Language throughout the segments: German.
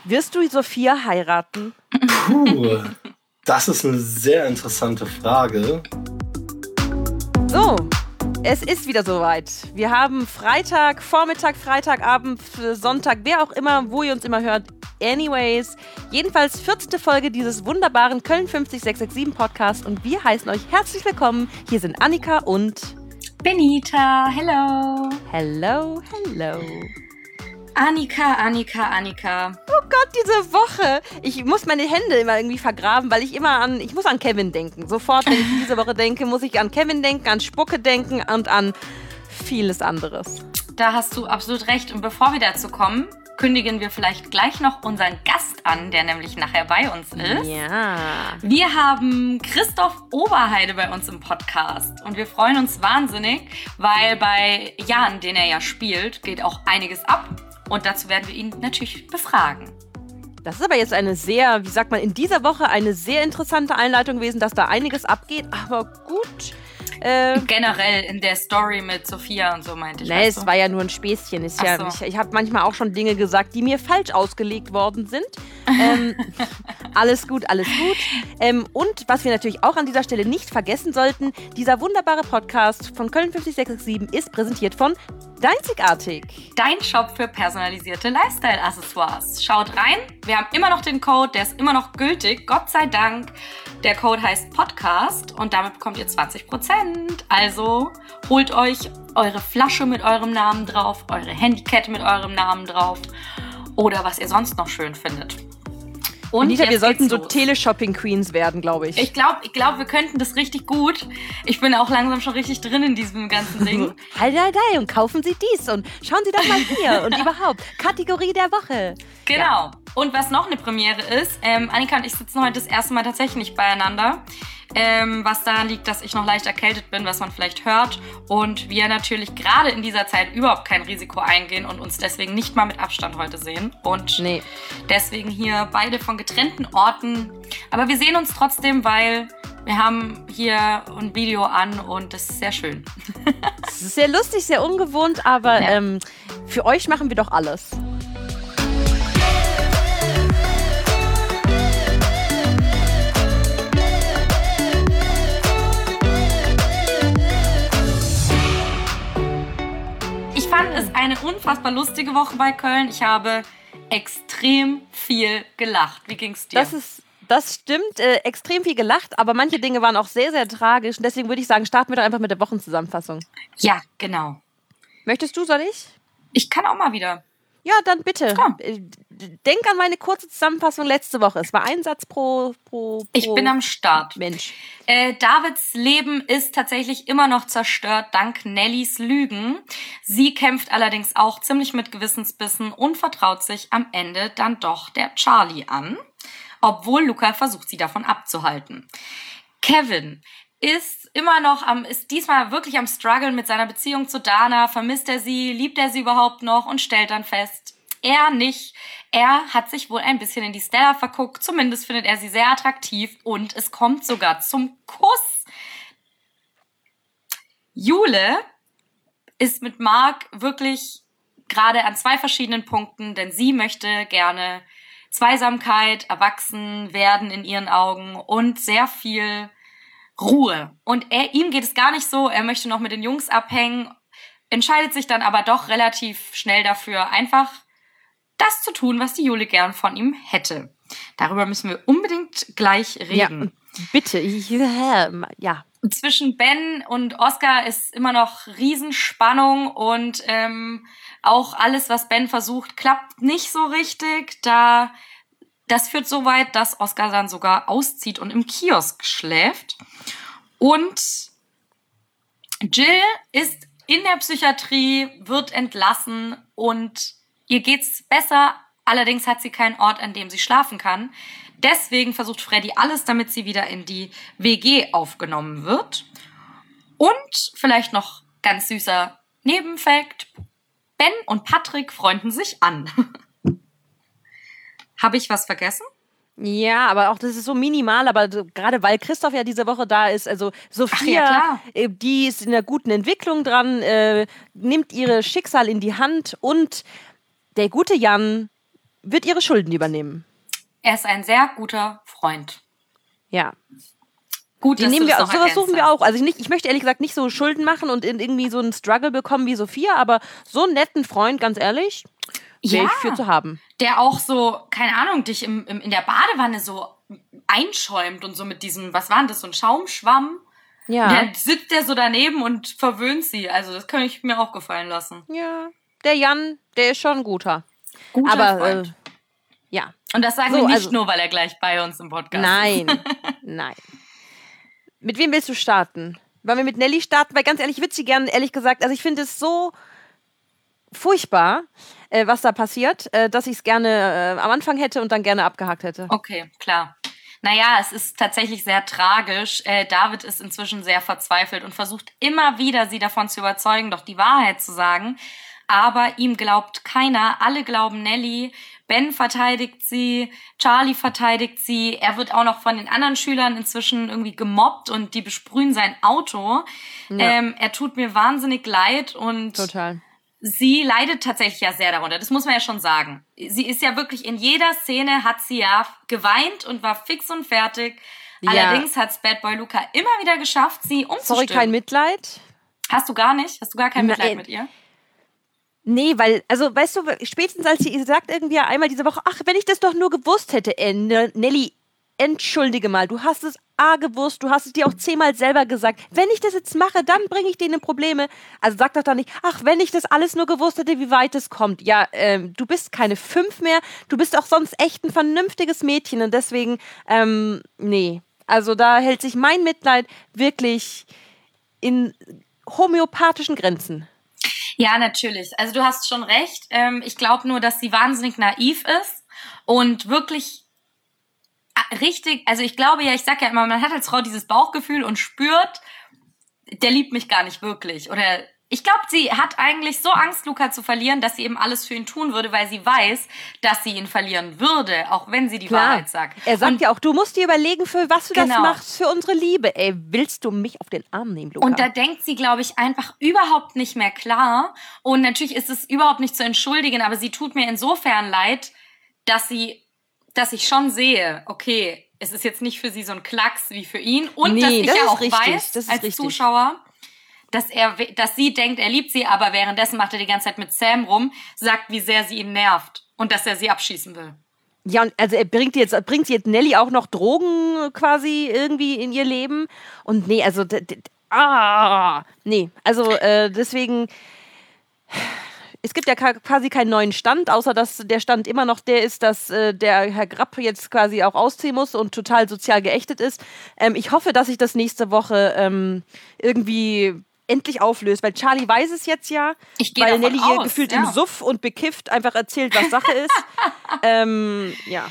Wirst du Sophia heiraten? Puh, das ist eine sehr interessante Frage. So, es ist wieder soweit. Wir haben Freitag, Vormittag, Freitagabend, Sonntag, wer auch immer, wo ihr uns immer hört. Anyways, jedenfalls 14. Folge dieses wunderbaren Köln 50667 Podcasts und wir heißen euch herzlich willkommen. Hier sind Annika und Benita. Hello. Hello, hello. Annika. Oh Gott, diese Woche. Ich muss meine Hände immer irgendwie vergraben, weil ich muss an Kevin denken. Sofort, wenn ich diese Woche denke, muss ich an Kevin denken, an Spucke denken und an vieles anderes. Da hast du absolut recht. Und bevor wir dazu kommen, kündigen wir vielleicht gleich noch unseren Gast an, der nämlich nachher bei uns ist. Ja. Wir haben Christoph Oberheide bei uns im Podcast und wir freuen uns wahnsinnig, weil bei Jan, den er ja spielt, geht auch einiges ab. Und dazu werden wir ihn natürlich befragen. Das ist aber jetzt eine sehr, wie sagt man, in dieser Woche eine sehr interessante Einleitung gewesen, dass da einiges abgeht. Aber gut. Generell in der Story mit Sophia und so meinte ich. Nee, es war ja nur ein Späßchen. Ich habe manchmal auch schon Dinge gesagt, die mir falsch ausgelegt worden sind. Alles gut. Und was wir natürlich auch an dieser Stelle nicht vergessen sollten, dieser wunderbare Podcast von Köln 50667 ist präsentiert von Deinzigartig. Dein Shop für personalisierte Lifestyle-Accessoires. Schaut rein, wir haben immer noch den Code, der ist immer noch gültig, Gott sei Dank. Der Code heißt Podcast und damit bekommt ihr 20%. Also holt euch eure Flasche mit eurem Namen drauf, eure Handykette mit eurem Namen drauf oder was ihr sonst noch schön findet. Und Anita, wir sollten so Teleshopping-Queens werden, glaube ich. Ich glaube, wir könnten das richtig gut. Ich bin auch langsam schon richtig drin in diesem ganzen Ding. Und kaufen Sie dies und schauen Sie doch mal hier und überhaupt. Kategorie der Woche. Genau. Ja. Und was noch eine Premiere ist, Annika und ich sitzen heute das erste Mal tatsächlich nicht beieinander. Was daran liegt, dass ich noch leicht erkältet bin, was man vielleicht hört. Und wir natürlich gerade in dieser Zeit überhaupt kein Risiko eingehen und uns deswegen nicht mal mit Abstand heute sehen. Und deswegen hier beide von getrennten Orten. Aber wir sehen uns trotzdem, weil wir haben hier ein Video an und das ist sehr schön. Es ist sehr lustig, sehr ungewohnt, aber für euch machen wir doch alles. Ich fand es eine unfassbar lustige Woche bei Köln. Ich habe extrem viel gelacht. Wie ging's dir? Das stimmt, extrem viel gelacht, aber manche Dinge waren auch sehr, sehr tragisch. Und deswegen würde ich sagen, starten wir doch einfach mit der Wochenzusammenfassung. Ja, genau. Möchtest du, soll ich? Ich kann auch mal wieder. Ja, dann bitte. Komm. Denk an meine kurze Zusammenfassung letzte Woche. Es war ein Satz pro Ich bin am Start. Mensch. Davids Leben ist tatsächlich immer noch zerstört dank Nellys Lügen. Sie kämpft allerdings auch ziemlich mit Gewissensbissen und vertraut sich am Ende dann doch der Charlie an, obwohl Luca versucht, sie davon abzuhalten. Kevin ist diesmal wirklich am Struggeln mit seiner Beziehung zu Dana. Vermisst er sie? Liebt er sie überhaupt noch? Und stellt dann fest, er nicht. Er hat sich wohl ein bisschen in die Stella verguckt. Zumindest findet er sie sehr attraktiv. Und es kommt sogar zum Kuss. Jule ist mit Mark wirklich gerade an 2 verschiedenen Punkten, denn sie möchte gerne Zweisamkeit, erwachsen werden in ihren Augen und sehr viel Ruhe. Und ihm geht es gar nicht so, er möchte noch mit den Jungs abhängen, entscheidet sich dann aber doch relativ schnell dafür, einfach das zu tun, was die Jule gern von ihm hätte. Darüber müssen wir unbedingt gleich reden. Ja, bitte. Ja. Zwischen Ben und Oscar ist immer noch Riesenspannung und auch alles, was Ben versucht, klappt nicht so richtig. Das führt so weit, dass Oscar dann sogar auszieht und im Kiosk schläft. Und Jill ist in der Psychiatrie, wird entlassen und ihr geht's besser. Allerdings hat sie keinen Ort, an dem sie schlafen kann. Deswegen versucht Freddy alles, damit sie wieder in die WG aufgenommen wird. Und vielleicht noch ganz süßer Nebenfakt: Ben und Patrick freunden sich an. Habe ich was vergessen? Ja, aber auch das ist so minimal, aber gerade weil Christoph ja diese Woche da ist, also Sophia, die ist in einer guten Entwicklung dran, nimmt ihre Schicksal in die Hand und der gute Jan wird ihre Schulden übernehmen. Er ist ein sehr guter Freund. Ja. Gut, Die nehmen wir auch. Sowas suchen wir auch. Also ich möchte ehrlich gesagt nicht so Schulden machen und irgendwie so einen Struggle bekommen wie Sophia, aber so einen netten Freund, ganz ehrlich, wäre ich für zu haben. Der auch so, keine Ahnung, dich in der Badewanne so einschäumt und so mit diesem, was war denn das, so ein Schaumschwamm? Ja. Dann sitzt der so daneben und verwöhnt sie. Also das könnte ich mir auch gefallen lassen. Ja. Der Jan, der ist schon ein guter. Guter Freund. Ja. Und das sagen wir nicht nur, weil er gleich bei uns im Podcast ist. Nein. Mit wem willst du starten? Wollen wir mit Nelly starten? Weil ganz ehrlich, ich würde sie gerne, ehrlich gesagt, also ich finde es so furchtbar, was da passiert, dass ich es gerne am Anfang hätte und dann gerne abgehakt hätte. Okay, klar. Naja, es ist tatsächlich sehr tragisch. David ist inzwischen sehr verzweifelt und versucht immer wieder, sie davon zu überzeugen, doch die Wahrheit zu sagen. Aber ihm glaubt keiner. Alle glauben Nelly. Ben verteidigt sie, Charlie verteidigt sie. Er wird auch noch von den anderen Schülern inzwischen irgendwie gemobbt und die besprühen sein Auto. Ja. Er tut mir wahnsinnig leid und total. Sie leidet tatsächlich ja sehr darunter, das muss man ja schon sagen. Sie ist ja wirklich, in jeder Szene hat sie ja geweint und war fix und fertig. Ja. Allerdings hat's Bad Boy Luca immer wieder geschafft, sie umzustimmen. Sorry, kein Mitleid? Hast du gar nicht? Hast du gar kein Mitleid mit ihr? Nee, weil, also weißt du, spätestens als sie sagt irgendwie einmal diese Woche, ach, wenn ich das doch nur gewusst hätte, Nelly, entschuldige mal, du hast es gewusst, du hast es dir auch 10-mal selber gesagt. Wenn ich das jetzt mache, dann bringe ich denen Probleme. Also sag doch nicht, ach, wenn ich das alles nur gewusst hätte, wie weit es kommt. Ja, du bist keine 5 mehr, du bist auch sonst echt ein vernünftiges Mädchen und deswegen, nee. Also da hält sich mein Mitleid wirklich in homöopathischen Grenzen. Ja, natürlich. Also du hast schon recht. Ich glaube nur, dass sie wahnsinnig naiv ist und wirklich richtig, also ich glaube ja, ich sag ja immer, man hat als Frau dieses Bauchgefühl und spürt, der liebt mich gar nicht wirklich. Oder ich glaube, sie hat eigentlich so Angst, Luca zu verlieren, dass sie eben alles für ihn tun würde, weil sie weiß, dass sie ihn verlieren würde, auch wenn sie die Wahrheit sagt. Er sagt ja auch, du musst dir überlegen, für was du das machst, für unsere Liebe. Ey, willst du mich auf den Arm nehmen, Luca? Und da denkt sie, glaube ich, einfach überhaupt nicht mehr klar. Und natürlich ist es überhaupt nicht zu entschuldigen, aber sie tut mir insofern leid, dass ich schon sehe, okay, es ist jetzt nicht für sie so ein Klacks wie für ihn. Und dass ich ja auch weiß, als Zuschauer, dass sie denkt, er liebt sie, aber währenddessen macht er die ganze Zeit mit Sam rum, sagt, wie sehr sie ihn nervt und dass er sie abschießen will. Ja, und also er bringt jetzt Nelly auch noch Drogen quasi irgendwie in ihr Leben. Und nee, also nee, also deswegen, es gibt ja quasi keinen neuen Stand, außer dass der Stand immer noch der ist, dass der Herr Grapp jetzt quasi auch ausziehen muss und total sozial geächtet ist. Ich hoffe, dass sich das nächste Woche irgendwie endlich auflöst, weil Charlie weiß es jetzt ja, weil Nelly ihr gefühlt im Suff und bekifft einfach erzählt, was Sache ist. Ja.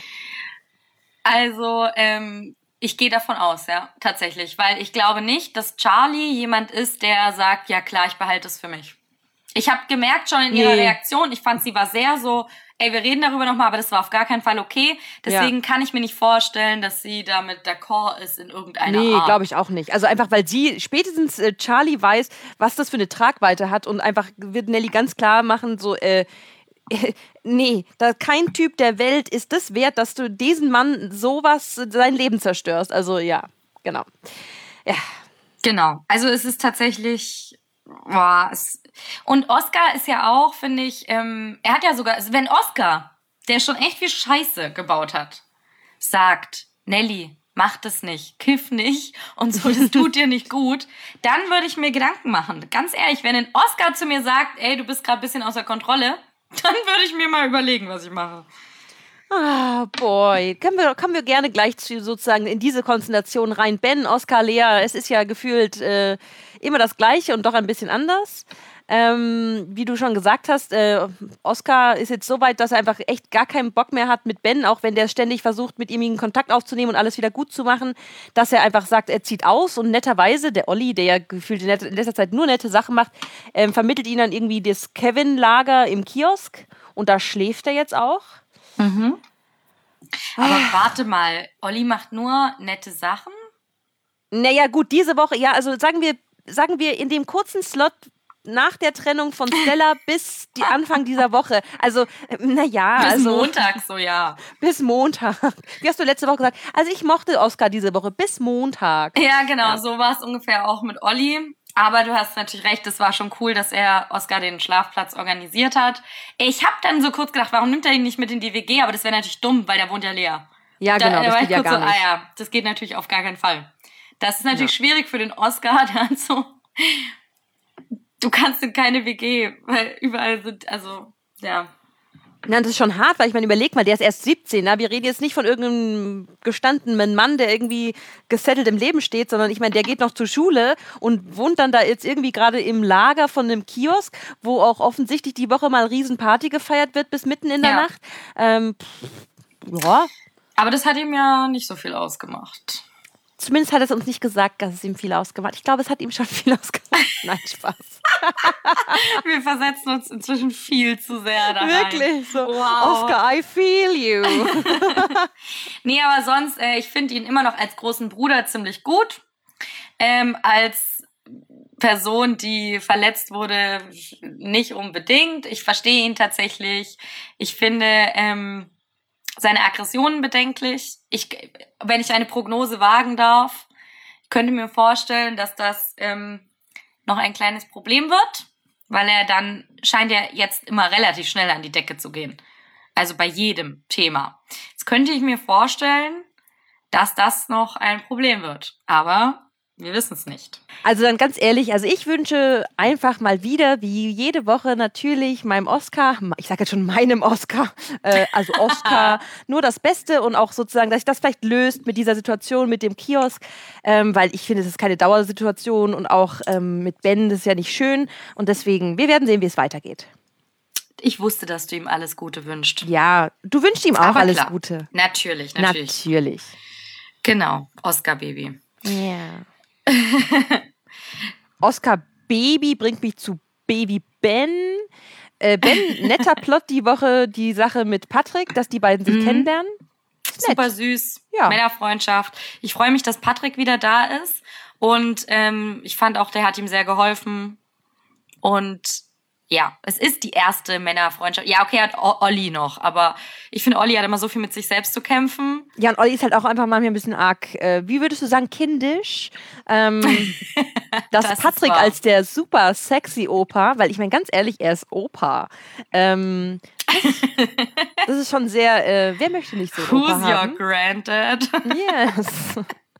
Also, ich gehe davon aus, ja, tatsächlich, weil ich glaube nicht, dass Charlie jemand ist, der sagt, ja klar, ich behalte es für mich. Ich habe gemerkt schon in ihrer Reaktion, ich fand, sie war sehr so, ey, wir reden darüber nochmal, aber das war auf gar keinen Fall okay. Deswegen kann ich mir nicht vorstellen, dass sie damit d'accord ist in irgendeiner Art. Nee, glaube ich auch nicht. Also einfach, weil sie spätestens Charlie weiß, was das für eine Tragweite hat und einfach wird Nelly ganz klar machen, so, nee, kein Typ der Welt ist das wert, dass du diesen Mann sowas, sein Leben zerstörst. Also ja, genau. Ja. Genau, also es ist tatsächlich... Und Oscar ist ja auch, finde ich, er hat ja sogar, also wenn Oscar, der schon echt viel Scheiße gebaut hat, sagt, Nelly, mach das nicht, kiff nicht und so, das tut dir nicht gut, dann würde ich mir Gedanken machen. Ganz ehrlich, wenn ein Oscar zu mir sagt, ey, du bist gerade ein bisschen außer Kontrolle, dann würde ich mir mal überlegen, was ich mache. Ah, boy. Kommen wir gerne gleich sozusagen in diese Konstellation rein. Ben, Oscar, Lea, es ist ja gefühlt immer das Gleiche und doch ein bisschen anders. Wie du schon gesagt hast, Oscar ist jetzt so weit, dass er einfach echt gar keinen Bock mehr hat mit Ben, auch wenn der ständig versucht, mit ihm Kontakt aufzunehmen und alles wieder gut zu machen, dass er einfach sagt, er zieht aus und netterweise, der Olli, der ja gefühlt in letzter Zeit nur nette Sachen macht, vermittelt ihn dann irgendwie das Kevin-Lager im Kiosk und da schläft er jetzt auch. Mhm. Aber warte mal, Olli macht nur nette Sachen? Naja, gut, diese Woche, ja, also sagen wir in dem kurzen Slot nach der Trennung von Stella bis die Anfang dieser Woche. Also, naja. Bis Montag, so ja. Bis Montag. Wie hast du letzte Woche gesagt? Also ich mochte Oscar diese Woche bis Montag. Ja, genau, so war es ungefähr auch mit Olli. Aber du hast natürlich recht, es war schon cool, dass er Oscar den Schlafplatz organisiert hat. Ich habe dann so kurz gedacht, warum nimmt er ihn nicht mit in die WG? Aber das wäre natürlich dumm, weil der wohnt ja leer. Ja, genau, das geht ja gar nicht. Das geht natürlich auf gar keinen Fall. Das ist natürlich schwierig für den Oscar, der hat so... Du kannst in keine WG, weil überall sind, also, ja. Na, das ist schon hart, weil ich meine, überleg mal, der ist erst 17, ne? Wir reden jetzt nicht von irgendeinem gestandenen Mann, der irgendwie gesettelt im Leben steht, sondern ich meine, der geht noch zur Schule und wohnt dann da jetzt irgendwie gerade im Lager von einem Kiosk, wo auch offensichtlich die Woche mal Riesenparty gefeiert wird bis mitten in der Nacht. Ja. Aber das hat ihm ja nicht so viel ausgemacht. Zumindest hat es uns nicht gesagt, dass es ihm viel ausgemacht hat. Ich glaube, es hat ihm schon viel ausgemacht. Nein, Spaß. Wir versetzen uns inzwischen viel zu sehr da rein. Wirklich? So, wow. Oscar, I feel you. Nee, aber sonst, ich finde ihn immer noch als großen Bruder ziemlich gut. Als Person, die verletzt wurde, nicht unbedingt. Ich verstehe ihn tatsächlich. Ich finde... seine Aggressionen bedenklich. Wenn ich eine Prognose wagen darf, könnte mir vorstellen, dass das noch ein kleines Problem wird, weil scheint er jetzt immer relativ schnell an die Decke zu gehen. Also bei jedem Thema. Jetzt könnte ich mir vorstellen, dass das noch ein Problem wird. Aber wir wissen es nicht. Also dann ganz ehrlich, also ich wünsche einfach mal wieder, wie jede Woche natürlich meinem Oscar, ich sage jetzt schon meinem Oscar, also Oscar, nur das Beste und auch sozusagen, dass sich das vielleicht löst mit dieser Situation, mit dem Kiosk, weil ich finde, es ist keine Dauersituation und auch mit Ben, das ist ja nicht schön und deswegen, wir werden sehen, wie es weitergeht. Ich wusste, dass du ihm alles Gute wünschst. Ja, du wünschst ihm auch aber alles klar. Gute. Natürlich. Genau, Oscar-Baby. Ja. Oscar Baby bringt mich zu Baby Ben. Ben, netter Plot die Woche, die Sache mit Patrick, dass die beiden sich kennenlernen. Super süß, ja. Männerfreundschaft. Ich freue mich, dass Patrick wieder da ist und ich fand auch, der hat ihm sehr geholfen und ja, es ist die erste Männerfreundschaft. Ja, okay, hat Olli noch, aber ich finde, Olli hat immer so viel mit sich selbst zu kämpfen. Ja, und Olli ist halt auch einfach manchmal ein bisschen arg, wie würdest du sagen, kindisch? Dass Patrick als der super sexy Opa, weil ich meine, ganz ehrlich, er ist Opa. Das ist schon sehr, wer möchte nicht so einen Opa haben? Who's your granddad? Yes.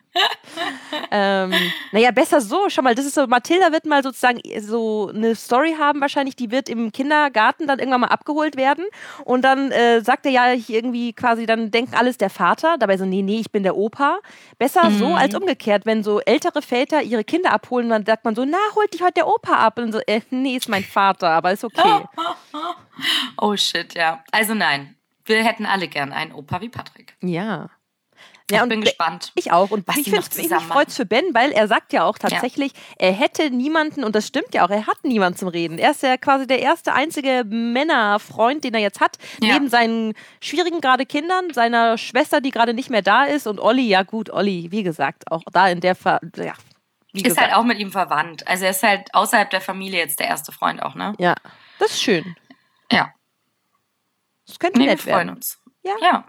Naja, besser so, schau mal, das ist so, Mathilda wird mal sozusagen so eine Story haben wahrscheinlich, die wird im Kindergarten dann irgendwann mal abgeholt werden und dann sagt er ja irgendwie quasi, dann denken alles der Vater, dabei so, nee, ich bin der Opa. Besser so als umgekehrt, wenn so ältere Väter ihre Kinder abholen, dann sagt man so, na, holt dich heute der Opa ab und so, nee, ist mein Vater, aber ist okay. Oh shit, ja. Also nein, wir hätten alle gern einen Opa wie Patrick. Ja. Ja, ich bin gespannt. Ich auch. Und mich freut es für Ben, weil er sagt ja auch tatsächlich, er hätte niemanden, und das stimmt ja auch, er hat niemanden zum Reden. Er ist ja quasi der erste, einzige Männerfreund, den er jetzt hat, neben seinen schwierigen gerade Kindern, seiner Schwester, die gerade nicht mehr da ist und Olli, ja gut, Olli, wie gesagt, auch da in der ist halt auch mit ihm verwandt. Also er ist halt außerhalb der Familie jetzt der erste Freund auch, ne? Ja, das ist schön. Ja. Das könnte nett werden. Wir freuen uns. Ja.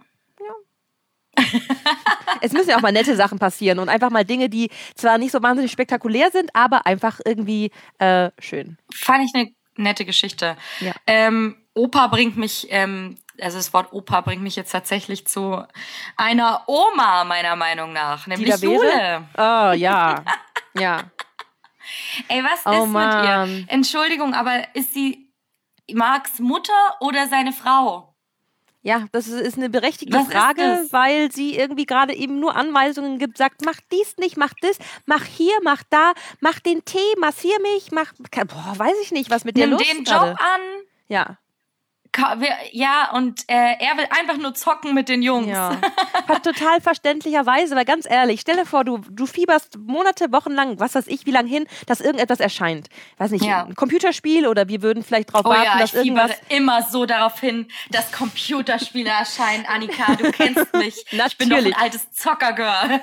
Es müssen ja auch mal nette Sachen passieren und einfach mal Dinge, die zwar nicht so wahnsinnig spektakulär sind, aber einfach irgendwie schön. Fand ich eine nette Geschichte. Ja. Opa bringt mich, also das Wort Opa bringt mich jetzt tatsächlich zu einer Oma, meiner Meinung nach, nämlich Jule. Oh, ja. Ja. Ey, was ist mit ihr? Entschuldigung, aber ist sie Marks Mutter oder seine Frau? Ja, das ist eine berechtigte Frage, weil sie irgendwie gerade eben nur Anweisungen gibt, sagt, mach dies nicht, mach das, mach hier, mach da, mach den Tee, massier mich, weiß ich nicht, was mit der los ist. Nimm den Job an. Ja. Ja, und er will einfach nur zocken mit den Jungs. Ja. Total verständlicherweise, weil ganz ehrlich, stell dir vor, du fieberst Monate, Wochen lang, was weiß ich, wie lang hin, dass irgendetwas erscheint. Weiß nicht, ein Computerspiel oder wir würden vielleicht drauf warten, dass irgendwas... Ich fiebere immer so darauf hin, dass Computerspiele erscheinen. Annika, du kennst mich. Natürlich. Ich bin doch ein altes Zockergirl.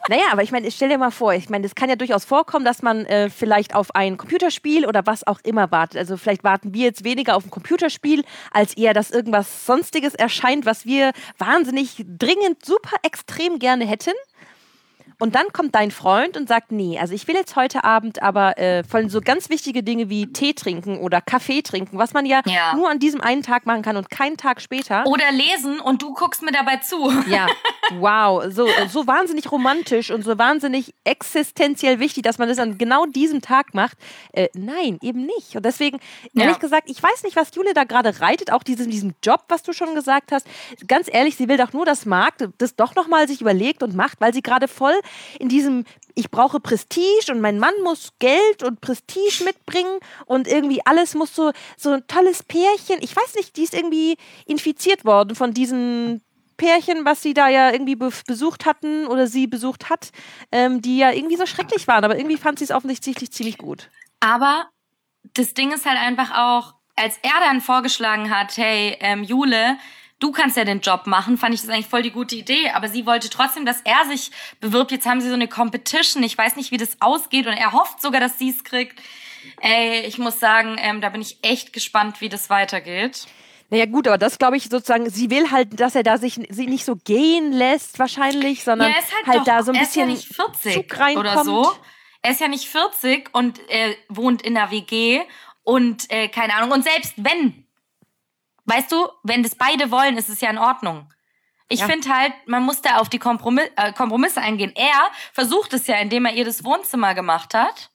Naja, aber ich meine, stell dir mal vor, ich meine, es kann ja durchaus vorkommen, dass man vielleicht auf ein Computerspiel oder was auch immer wartet. Also vielleicht warten wir jetzt weniger auf ein Computerspiel, als eher, dass irgendwas Sonstiges erscheint, was wir wahnsinnig dringend, super extrem gerne hätten. Und dann kommt dein Freund und sagt, nee, also ich will jetzt heute Abend aber von so ganz wichtige Dinge wie Tee trinken oder Kaffee trinken, was man ja nur an diesem einen Tag machen kann und keinen Tag später. Oder lesen und du guckst mir dabei zu. Ja, wow, so wahnsinnig romantisch und so wahnsinnig existenziell wichtig, dass man das an genau diesem Tag macht. Nein, eben nicht. Und deswegen, ehrlich gesagt, ich weiß nicht, was Jule da gerade reitet, auch diesen Job, was du schon gesagt hast. Ganz ehrlich, sie will doch nur, dass Marc das doch nochmal sich überlegt und macht, weil sie gerade voll in diesem, ich brauche Prestige und mein Mann muss Geld und Prestige mitbringen und irgendwie alles muss so ein tolles Pärchen. Ich weiß nicht, die ist irgendwie infiziert worden von diesen Pärchen, was sie da ja irgendwie besucht hatten oder sie besucht hat, die ja irgendwie so schrecklich waren. Aber irgendwie fand sie es offensichtlich ziemlich gut. Aber das Ding ist halt einfach auch, als er dann vorgeschlagen hat, hey, Jule, du kannst ja den Job machen, fand ich das eigentlich voll die gute Idee. Aber sie wollte trotzdem, dass er sich bewirbt. Jetzt haben sie so eine Competition. Ich weiß nicht, wie das ausgeht. Und er hofft sogar, dass sie es kriegt. Ey, ich muss sagen, da bin ich echt gespannt, wie das weitergeht. Naja gut, aber das glaube ich sozusagen, sie will halt, dass er da sie nicht so gehen lässt wahrscheinlich, sondern halt da so ein bisschen Zug reinkommt. Oder so. Er ist ja nicht 40 und wohnt in einer WG und keine Ahnung. Und selbst wenn, weißt du, wenn das beide wollen, ist es ja in Ordnung. Ich finde halt, man muss da auf die Kompromisse eingehen. Er versucht es ja, indem er ihr das Wohnzimmer gemacht hat.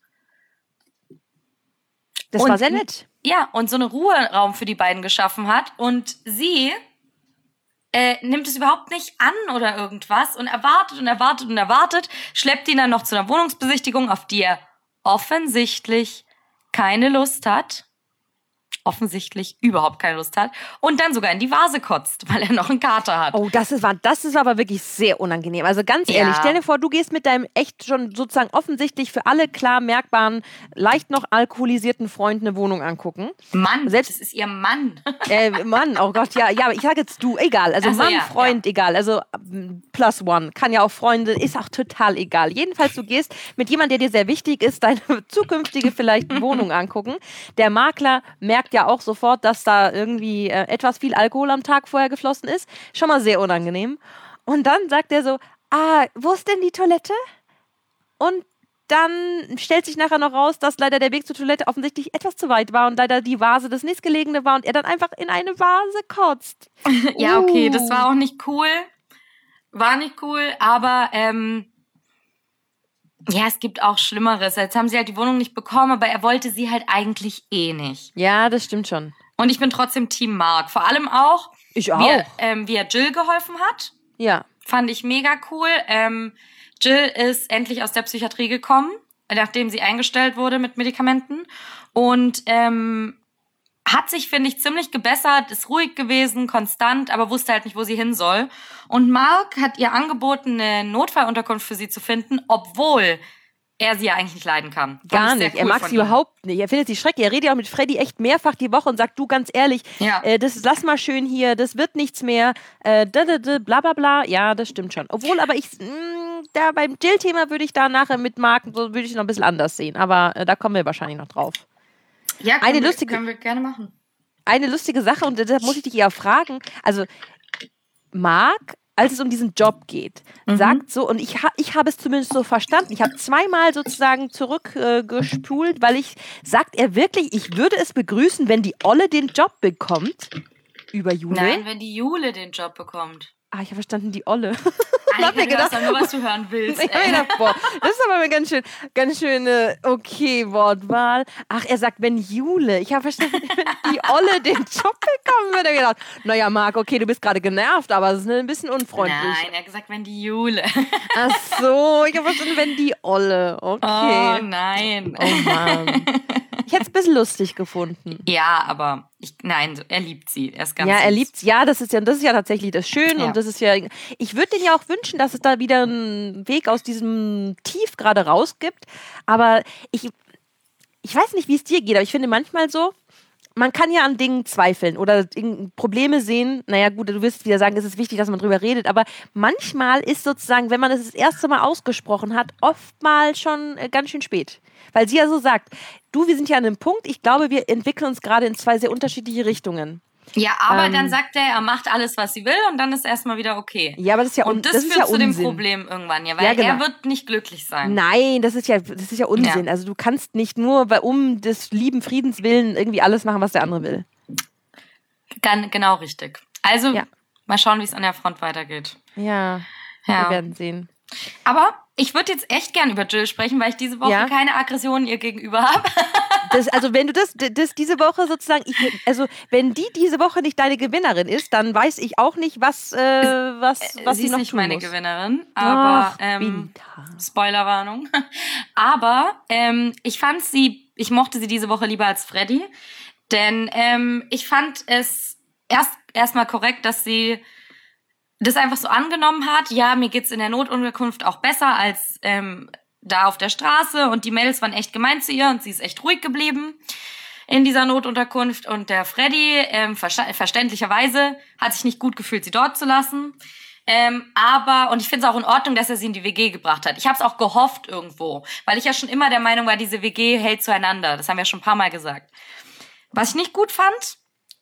Das war sehr nett. Ja, und so einen Ruheraum für die beiden geschaffen hat. Und sie nimmt es überhaupt nicht an oder irgendwas und erwartet, schleppt ihn dann noch zu einer Wohnungsbesichtigung, auf die er offensichtlich keine Lust hat. Offensichtlich überhaupt keine Lust hat und dann sogar in die Vase kotzt, weil er noch einen Kater hat. Oh, das ist aber wirklich sehr unangenehm. Also ganz ehrlich, stell dir vor, du gehst mit deinem echt schon sozusagen offensichtlich für alle klar merkbaren, leicht noch alkoholisierten Freund eine Wohnung angucken. Mann, das ist ihr Mann. Mann, oh Gott, ja, aber ich sage jetzt du, egal. Also Mann, Freund, egal. Also +1, kann ja auch Freunde, ist auch total egal. Jedenfalls, du gehst mit jemandem, der dir sehr wichtig ist, deine zukünftige vielleicht Wohnung angucken. Der Makler merkt ja auch sofort, dass da irgendwie etwas viel Alkohol am Tag vorher geflossen ist. Schon mal sehr unangenehm. Und dann sagt er so, wo ist denn die Toilette? Und dann stellt sich nachher noch raus, dass leider der Weg zur Toilette offensichtlich etwas zu weit war und leider die Vase das nächstgelegene war und er dann einfach in eine Vase kotzt. Ja, okay, das war auch nicht cool. War nicht cool, aber ja, es gibt auch Schlimmeres. Jetzt haben sie halt die Wohnung nicht bekommen, aber er wollte sie halt eigentlich nicht. Ja, das stimmt schon. Und ich bin trotzdem Team Marc. Vor allem auch, wie er Jill geholfen hat. Ja. Fand ich mega cool. Jill ist endlich aus der Psychiatrie gekommen, nachdem sie eingestellt wurde mit Medikamenten. Und hat sich, finde ich, ziemlich gebessert, ist ruhig gewesen, konstant, aber wusste halt nicht, wo sie hin soll. Und Marc hat ihr angeboten, eine Notfallunterkunft für sie zu finden, obwohl er sie ja eigentlich nicht leiden kann. Gar nicht, er mag sie überhaupt nicht. Er findet sie schrecklich. Er redet ja auch mit Freddy echt mehrfach die Woche und sagt, du, ganz ehrlich, lass mal schön hier, das wird nichts mehr, bla bla bla. Ja, das stimmt schon. Obwohl, aber da beim Jill-Thema würde ich da nachher mit Marc, so würde ich noch ein bisschen anders sehen. Aber da kommen wir wahrscheinlich noch drauf. Ja, können wir gerne machen. Eine lustige Sache, und deshalb muss ich dich ja fragen, also Marc, als es um diesen Job geht, sagt so, und ich habe es zumindest so verstanden, ich habe zweimal sozusagen zurückgespult, weil sagt er wirklich, ich würde es begrüßen, wenn die Olle den Job bekommt über Jule? Nein, wenn die Jule den Job bekommt. Ich habe verstanden, die Olle. Ich hab mir gedacht, nur was du hören willst. Ich hab mir gedacht, boah, das ist aber eine ganz schöne, okay, Wortwahl. Er sagt, wenn Jule, ich habe verstanden, wenn die Olle den Job bekommen würde. Ich gedacht, naja, Marc, okay, du bist gerade genervt, aber es ist ein bisschen unfreundlich. Nein, er hat gesagt, wenn die Jule. Ach so, ich habe verstanden, wenn die Olle, okay. Oh nein. Oh Mann. Ich hätte es ein bisschen lustig gefunden. Ja, aber er liebt sie. Er ist ganz er süß. liebt sie. Ja, das ist ja tatsächlich das Schöne. Ja. Und das ist ja, ich würde denen ja auch wünschen, dass es da wieder einen Weg aus diesem Tief gerade raus gibt. Aber ich weiß nicht, wie es dir geht, aber ich finde manchmal so, man kann ja an Dingen zweifeln oder Probleme sehen. Naja, gut, du wirst wieder sagen, es ist wichtig, dass man drüber redet, aber manchmal ist sozusagen, wenn man es das erste Mal ausgesprochen hat, oftmals schon ganz schön spät. Weil sie ja so sagt, wir sind ja an einem Punkt, ich glaube, wir entwickeln uns gerade in 2 sehr unterschiedliche Richtungen. Ja, aber dann sagt er macht alles, was sie will und dann ist erstmal wieder okay. Ja, aber das ist ja und das führt ja zu dem Problem irgendwann, ja, weil er wird nicht glücklich sein. Nein, das ist ja Unsinn. Ja. Also du kannst nicht nur um des lieben Friedens willen irgendwie alles machen, was der andere will. Genau richtig. Also mal schauen, wie es an der Front weitergeht. Ja, wir werden sehen. Aber ich würde jetzt echt gern über Jill sprechen, weil ich diese Woche keine Aggressionen ihr gegenüber habe. Also wenn du das diese Woche sozusagen, wenn diese Woche nicht deine Gewinnerin ist, dann weiß ich auch nicht, was sie noch tun muss. Sie ist nicht meine Gewinnerin, aber Spoilerwarnung. Aber ich mochte sie diese Woche lieber als Freddy, denn ich fand es erstmal korrekt, dass sie das einfach so angenommen hat. Ja, mir geht's in der Notunterkunft auch besser als da auf der Straße und die Mädels waren echt gemein zu ihr und sie ist echt ruhig geblieben in dieser Notunterkunft und der Freddy verständlicherweise hat sich nicht gut gefühlt, sie dort zu lassen. Und ich finde es auch in Ordnung, dass er sie in die WG gebracht hat. Ich habe es auch gehofft irgendwo, weil ich ja schon immer der Meinung war, diese WG hält zueinander. Das haben wir schon ein paar Mal gesagt. Was ich nicht gut fand,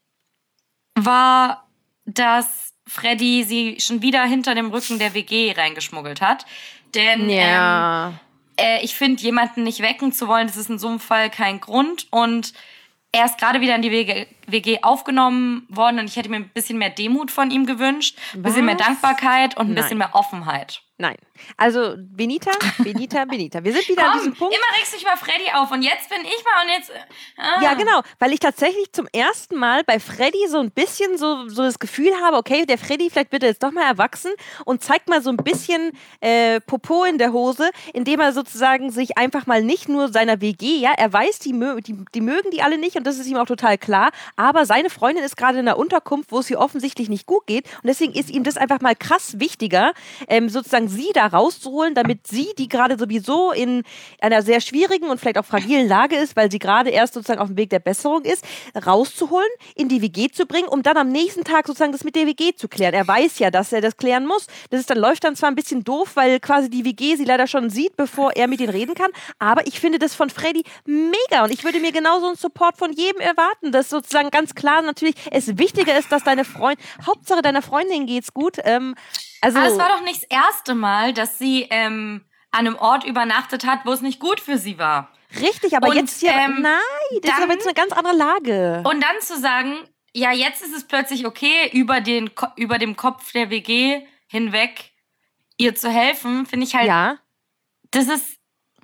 war, dass Freddy sie schon wieder hinter dem Rücken der WG reingeschmuggelt hat. Denn ich finde, jemanden nicht wecken zu wollen, das ist in so einem Fall kein Grund. Und er ist gerade wieder in die WG aufgenommen worden und ich hätte mir ein bisschen mehr Demut von ihm gewünscht, ein bisschen mehr Dankbarkeit und ein bisschen mehr Offenheit. Nein. Also, Benita. Wir sind wieder an diesem Punkt. Immer regst du dich bei Freddy auf und jetzt bin ich mal und jetzt... Ja, genau. Weil ich tatsächlich zum ersten Mal bei Freddy so ein bisschen so das Gefühl habe, okay, der Freddy, vielleicht wird er jetzt doch mal erwachsen und zeigt mal so ein bisschen Popo in der Hose, indem er sozusagen sich einfach mal nicht nur seiner WG, er weiß, die mögen die alle nicht und das ist ihm auch total klar, aber seine Freundin ist gerade in einer Unterkunft, wo es ihr offensichtlich nicht gut geht und deswegen ist ihm das einfach mal krass wichtiger, sozusagen sie da rauszuholen, damit sie, die gerade sowieso in einer sehr schwierigen und vielleicht auch fragilen Lage ist, weil sie gerade erst sozusagen auf dem Weg der Besserung ist, rauszuholen, in die WG zu bringen, um dann am nächsten Tag sozusagen das mit der WG zu klären. Er weiß ja, dass er das klären muss. Läuft dann zwar ein bisschen doof, weil quasi die WG sie leider schon sieht, bevor er mit ihnen reden kann, aber ich finde das von Freddy mega und ich würde mir genauso einen Support von jedem erwarten, dass sozusagen ganz klar natürlich es wichtiger ist, dass Hauptsache deiner Freundin geht's gut, aber es war doch nicht das erste Mal, dass sie an einem Ort übernachtet hat, wo es nicht gut für sie war. Richtig, aber jetzt hier, nein, das ist aber jetzt eine ganz andere Lage. Und dann zu sagen, ja, jetzt ist es plötzlich okay, über dem Kopf der WG hinweg ihr zu helfen, finde ich halt, das ist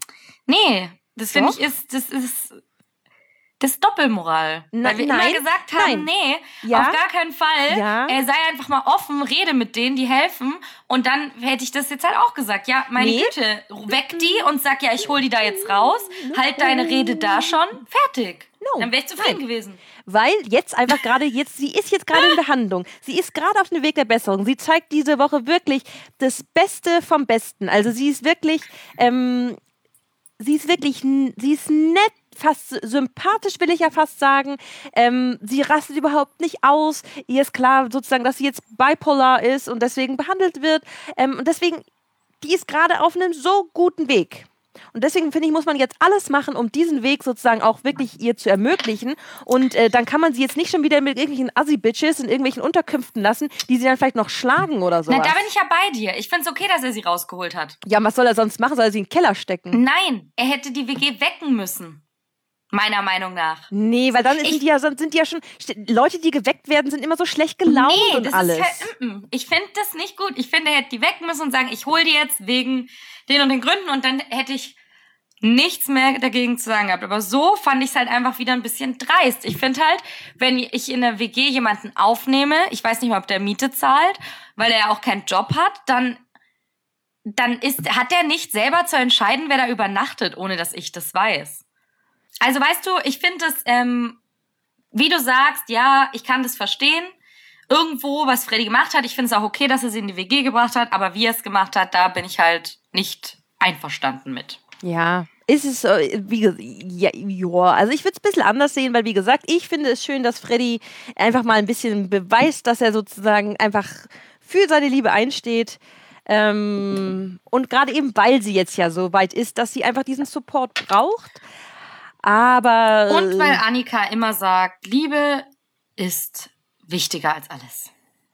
Das ist Doppelmoral. Weil wir immer gesagt haben, auf gar keinen Fall. Ja. Sei einfach mal offen, rede mit denen, die helfen. Und dann hätte ich das jetzt halt auch gesagt. Ja, meine Güte, weck die und sag, ja, ich hol die da jetzt raus. Halt deine Rede da schon. Fertig. Dann wäre ich zufrieden gewesen. Weil jetzt einfach sie ist jetzt gerade in Behandlung. Sie ist gerade auf dem Weg der Besserung. Sie zeigt diese Woche wirklich das Beste vom Besten. Also sie ist wirklich nett, fast sympathisch, will ich ja fast sagen. Sie rastet überhaupt nicht aus. Ihr ist klar sozusagen, dass sie jetzt bipolar ist und deswegen behandelt wird. Und deswegen, die ist gerade auf einem so guten Weg. Und deswegen finde ich, muss man jetzt alles machen, um diesen Weg sozusagen auch wirklich ihr zu ermöglichen. Und dann kann man sie jetzt nicht schon wieder mit irgendwelchen Assi-Bitches in irgendwelchen Unterkünften lassen, die sie dann vielleicht noch schlagen oder so. Na, da bin ich ja bei dir. Ich finde es okay, dass er sie rausgeholt hat. Ja, was soll er sonst machen? Soll er sie in den Keller stecken? Nein, er hätte die WG wecken müssen. Meiner Meinung nach. Nee, weil dann sind die ja schon... Leute, die geweckt werden, sind immer so schlecht gelaunt und alles. Ich finde das nicht gut. Ich finde, er hätte die wecken müssen und sagen, ich hole die jetzt wegen den und den Gründen und dann hätte ich nichts mehr dagegen zu sagen gehabt. Aber so fand ich es halt einfach wieder ein bisschen dreist. Ich finde halt, wenn ich in der WG jemanden aufnehme, ich weiß nicht mal, ob der Miete zahlt, weil er ja auch keinen Job hat, dann hat der nicht selber zu entscheiden, wer da übernachtet, ohne dass ich das weiß. Also weißt du, ich finde das, wie du sagst, ja, ich kann das verstehen. Irgendwo, was Freddy gemacht hat, ich finde es auch okay, dass er sie in die WG gebracht hat, aber wie er es gemacht hat, da bin ich halt nicht einverstanden mit. Ja, ist es, also ich würde es ein bisschen anders sehen, weil wie gesagt, ich finde es schön, dass Freddy einfach mal ein bisschen beweist, dass er sozusagen einfach für seine Liebe einsteht. Und gerade eben, weil sie jetzt ja so weit ist, dass sie einfach diesen Support braucht. Aber. Und weil Annika immer sagt, Liebe ist wichtiger als alles.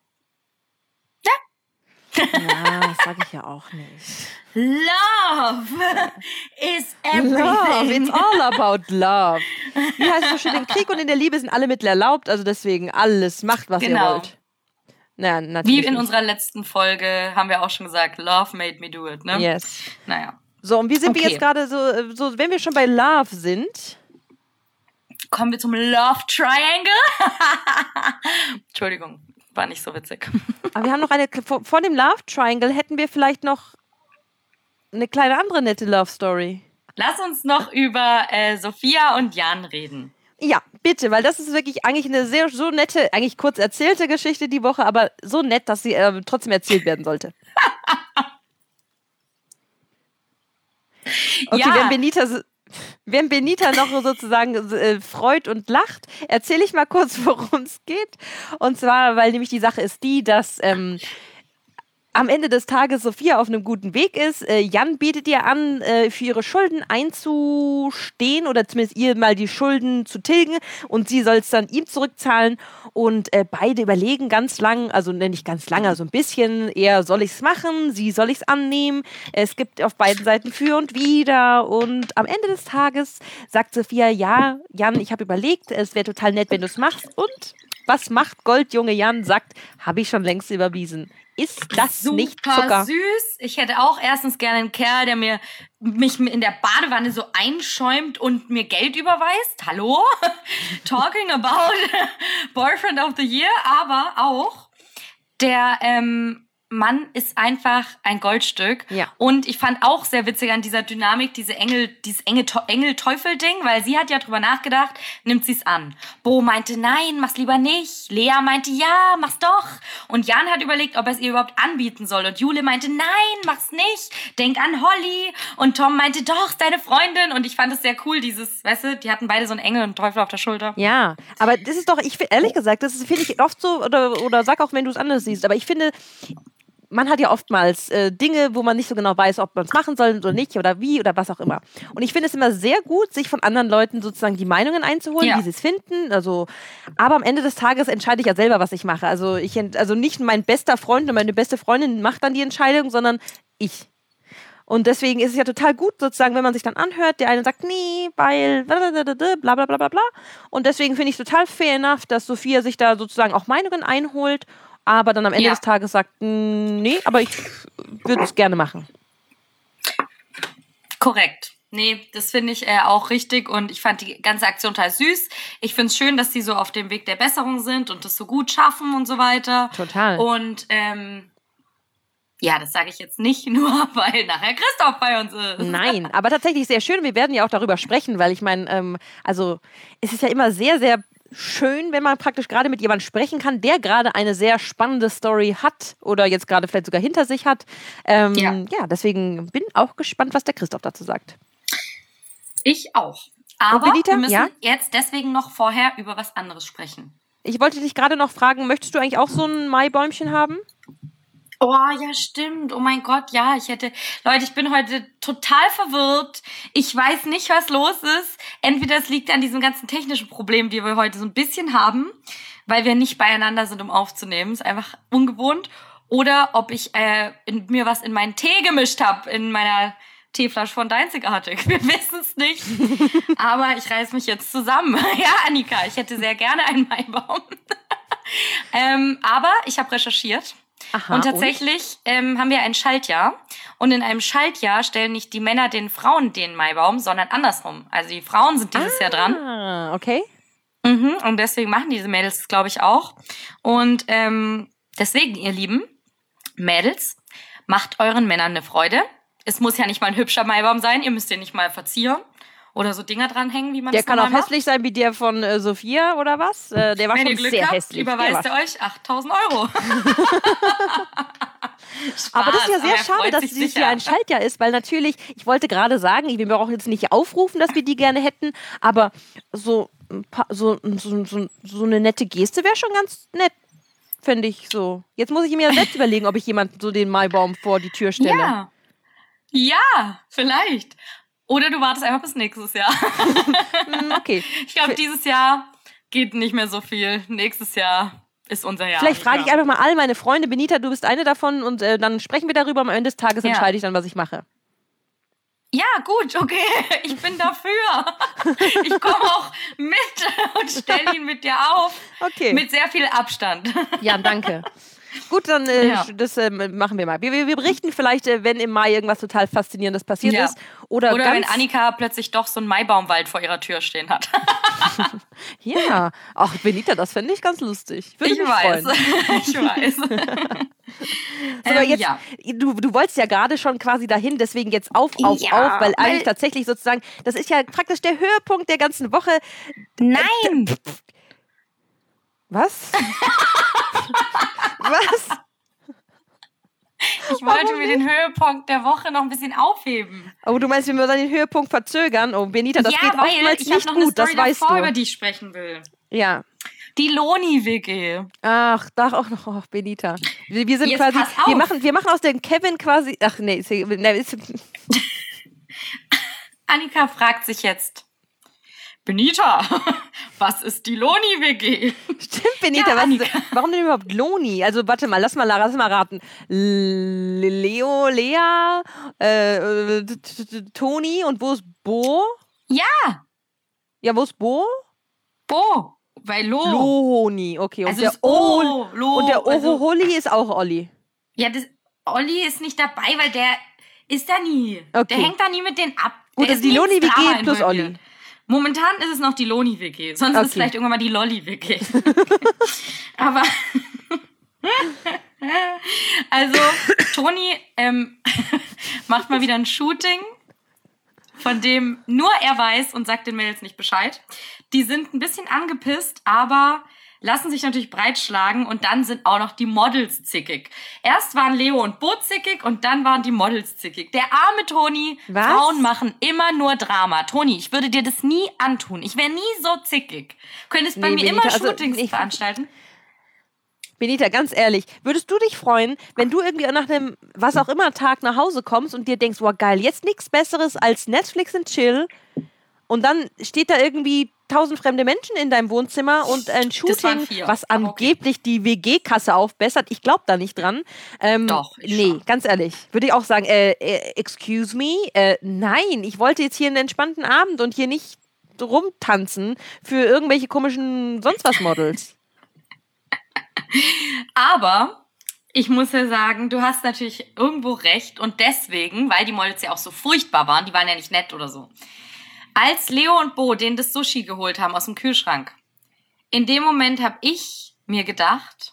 Ja, das sage ich ja auch nicht. Love is everything. Love, it's all about love. Wie heißt es so schön, im Krieg und in der Liebe sind alle Mittel erlaubt, also deswegen alles macht, was ihr wollt. Naja, natürlich. Wie in unserer letzten Folge haben wir auch schon gesagt, Love made me do it, ne? Yes. Naja. So, und wie sind wir jetzt gerade so, wenn wir schon bei Love sind? Kommen wir zum Love Triangle. Entschuldigung, war nicht so witzig. Aber wir haben noch vor dem Love Triangle hätten wir vielleicht noch eine kleine andere nette Love Story. Lass uns noch über Sophia und Jan reden. Ja, bitte, weil das ist wirklich eigentlich eine sehr so nette, eigentlich kurz erzählte Geschichte die Woche, aber so nett, dass sie trotzdem erzählt werden sollte. Okay, ja. Wenn Benita noch sozusagen freut und lacht, erzähle ich mal kurz, worum es geht. Und zwar, weil nämlich die Sache ist die, dass am Ende des Tages Sophia auf einem guten Weg ist. Jan bietet ihr an, für ihre Schulden einzustehen oder zumindest ihr mal die Schulden zu tilgen und sie soll es dann ihm zurückzahlen und beide überlegen ganz lang, also nicht ganz lange, so ein bisschen, eher soll ich es machen, sie soll ich es annehmen. Es gibt auf beiden Seiten für und wider und am Ende des Tages sagt Sophia, ja, Jan, ich habe überlegt, es wäre total nett, wenn du es machst und was macht Goldjunge Jan? Sagt, habe ich schon längst überwiesen. Ist das super nicht Zucker? Süß. Ich hätte auch erstens gerne einen Kerl, der mich in der Badewanne so einschäumt und mir Geld überweist. Hallo? Talking about Boyfriend of the Year. Aber auch der Mann ist einfach ein Goldstück. Ja. Und ich fand auch sehr witzig an dieser Dynamik, dieses Engel-Teufel-Ding, weil sie hat ja drüber nachgedacht, nimmt sie es an. Bo meinte, nein, mach's lieber nicht. Lea meinte, ja, mach's doch. Und Jan hat überlegt, ob er es ihr überhaupt anbieten soll. Und Jule meinte, nein, mach's nicht. Denk an Holly. Und Tom meinte, doch, ist deine Freundin. Und ich fand es sehr cool, weißt du, die hatten beide so einen Engel und einen Teufel auf der Schulter. Ja, aber das ist doch, ehrlich gesagt, das finde ich oft so, oder sag auch, wenn du es anders siehst, aber ich finde, man hat ja oftmals Dinge, wo man nicht so genau weiß, ob man es machen soll oder nicht oder wie oder was auch immer. Und ich finde es immer sehr gut, sich von anderen Leuten sozusagen die Meinungen einzuholen, wie sie es finden. Also, aber am Ende des Tages entscheide ich ja selber, was ich mache. Also nicht mein bester Freund und meine beste Freundin macht dann die Entscheidung, sondern ich. Und deswegen ist es ja total gut, sozusagen, wenn man sich dann anhört, der eine sagt, nee, weil bla bla bla bla bla. Und deswegen finde ich es total fair enough, dass Sophia sich da sozusagen auch Meinungen einholt, aber dann am Ende des Tages sagt, nee, aber ich würde es gerne machen. Korrekt. Nee, das finde ich auch richtig und ich fand die ganze Aktion total süß. Ich finde es schön, dass sie so auf dem Weg der Besserung sind und das so gut schaffen und so weiter. Total. Und ja, das sage ich jetzt nicht nur, weil nachher Christoph bei uns ist. Nein, aber tatsächlich sehr schön. Wir werden ja auch darüber sprechen, weil ich meine, also es ist ja immer sehr, sehr schön, wenn man praktisch gerade mit jemandem sprechen kann, der gerade eine sehr spannende Story hat oder jetzt gerade vielleicht sogar hinter sich hat. Ja, deswegen bin auch gespannt, was der Christoph dazu sagt. Ich auch. Aber Benita, wir müssen jetzt deswegen noch vorher über was anderes sprechen. Ich wollte dich gerade noch fragen, möchtest du eigentlich auch so ein Maibäumchen haben? Oh, ja, stimmt. Oh mein Gott, ja, Leute, ich bin heute total verwirrt. Ich weiß nicht, was los ist. Entweder es liegt an diesen ganzen technischen Problemen, die wir heute so ein bisschen haben, weil wir nicht beieinander sind, um aufzunehmen. Ist einfach ungewohnt. Oder ob ich mir was in meinen Tee gemischt habe, in meiner Teeflasche von Deinzigartig. Wir wissen es nicht. Aber ich reiß mich jetzt zusammen. Ja, Annika, ich hätte sehr gerne einen Maibaum. Aber ich habe recherchiert. Aha, und tatsächlich haben wir ein Schaltjahr. Und in einem Schaltjahr stellen nicht die Männer den Frauen den Maibaum, sondern andersrum. Also die Frauen sind dieses Jahr dran. Ah, okay. Und deswegen machen diese Mädels das, glaube ich, auch. Und deswegen, ihr Lieben, Mädels, macht euren Männern eine Freude. Es muss ja nicht mal ein hübscher Maibaum sein. Ihr müsst den nicht mal verzieren. Oder so Dinger dranhängen, wie man das kann auch hässlich sein wie der von Sophia oder was? Der war schon sehr hässlich. Überweist ihr euch 8.000 €. Aber das ist ja sehr er schade, freut dass sich dieses sicher. Jahr ein Schaltjahr ist, weil natürlich, ich wollte gerade sagen, wir brauchen jetzt nicht aufrufen, dass wir die gerne hätten, aber so eine nette Geste wäre schon ganz nett, finde ich so. Jetzt muss ich mir selbst überlegen, ob ich jemanden so den Maibaum vor die Tür stelle. Ja, vielleicht. Oder du wartest einfach bis nächstes Jahr. Okay. Ich glaube, dieses Jahr geht nicht mehr so viel. Nächstes Jahr ist unser Jahr. Vielleicht frage ich einfach mal all meine Freunde. Benita, du bist eine davon und dann sprechen wir darüber. Am Ende des Tages entscheide ich dann, was ich mache. Ja, gut, okay. Ich bin dafür. Ich komme auch mit und stelle ihn mit dir auf. Okay. Mit sehr viel Abstand. Ja, danke. Gut, dann das machen wir mal. Wir berichten vielleicht, wenn im Mai irgendwas total Faszinierendes passiert ist. Oder wenn Annika plötzlich doch so einen Maibaumwald vor ihrer Tür stehen hat. Ja. Ach, Benita, das fände ich ganz lustig. Würde mich freuen. Ich weiß. Aber jetzt, du wolltest ja gerade schon quasi dahin, deswegen jetzt auf, weil eigentlich tatsächlich sozusagen, das ist ja praktisch der Höhepunkt der ganzen Woche. Nein! Was? Was? Ich wollte mir den Höhepunkt der Woche noch ein bisschen aufheben. Oh, du meinst, wir müssen den Höhepunkt verzögern? Oh, Benita, das geht oftmals ich nicht noch gut, das weißt du. über die ich sprechen will. Ja. Die Loni-WG. Ach, da auch noch, oh, Benita. Wir sind Jetzt quasi, pass auf. wir machen aus dem Kevin quasi, ach nee, Annika fragt sich jetzt, Benita, was ist die Loni-WG? Stimmt, Benita, warum denn überhaupt Loni? Also warte mal, lass mal raten. Leo, Lea, Toni und wo ist Bo? Ja. Ja, wo ist Bo? Bo, weil Loni, okay. Und also der und der Ohoholi ist auch Olli. Ja, Olli ist nicht dabei, weil der ist da nie. Okay. Der hängt da nie mit denen ab. Gut, also die Loni-WG plus Olli. Momentan ist es noch die Loni-WG. Sonst ist es vielleicht irgendwann mal die Lolli-WG. Aber also, Toni macht mal wieder ein Shooting, von dem nur er weiß und sagt den Mädels nicht Bescheid. Die sind ein bisschen angepisst, aber lassen sich natürlich breitschlagen und dann sind auch noch die Models zickig. Erst waren Leo und Bo zickig und dann waren die Models zickig. Der arme Toni, Was? Frauen machen immer nur Drama. Toni, ich würde dir das nie antun. Ich wäre nie so zickig. Könntest bei mir Benita, immer Shootings veranstalten. Benita, ganz ehrlich, würdest du dich freuen, wenn du irgendwie nach einem, was auch immer, Tag nach Hause kommst und dir denkst, wow, geil, jetzt nichts Besseres als Netflix und Chill und dann steht da irgendwie 1000 fremde Menschen in deinem Wohnzimmer und ein Shooting, was angeblich die WG-Kasse aufbessert. Ich glaube da nicht dran. Doch. Nee, ganz ehrlich. Würde ich auch sagen, excuse me? Nein, ich wollte jetzt hier einen entspannten Abend und hier nicht rumtanzen für irgendwelche komischen sonst was Models. Aber ich muss ja sagen, du hast natürlich irgendwo recht und deswegen, weil die Models ja auch so furchtbar waren, die waren ja nicht nett oder so. Als Leo und Bo denen das Sushi geholt haben aus dem Kühlschrank, in dem Moment habe ich mir gedacht,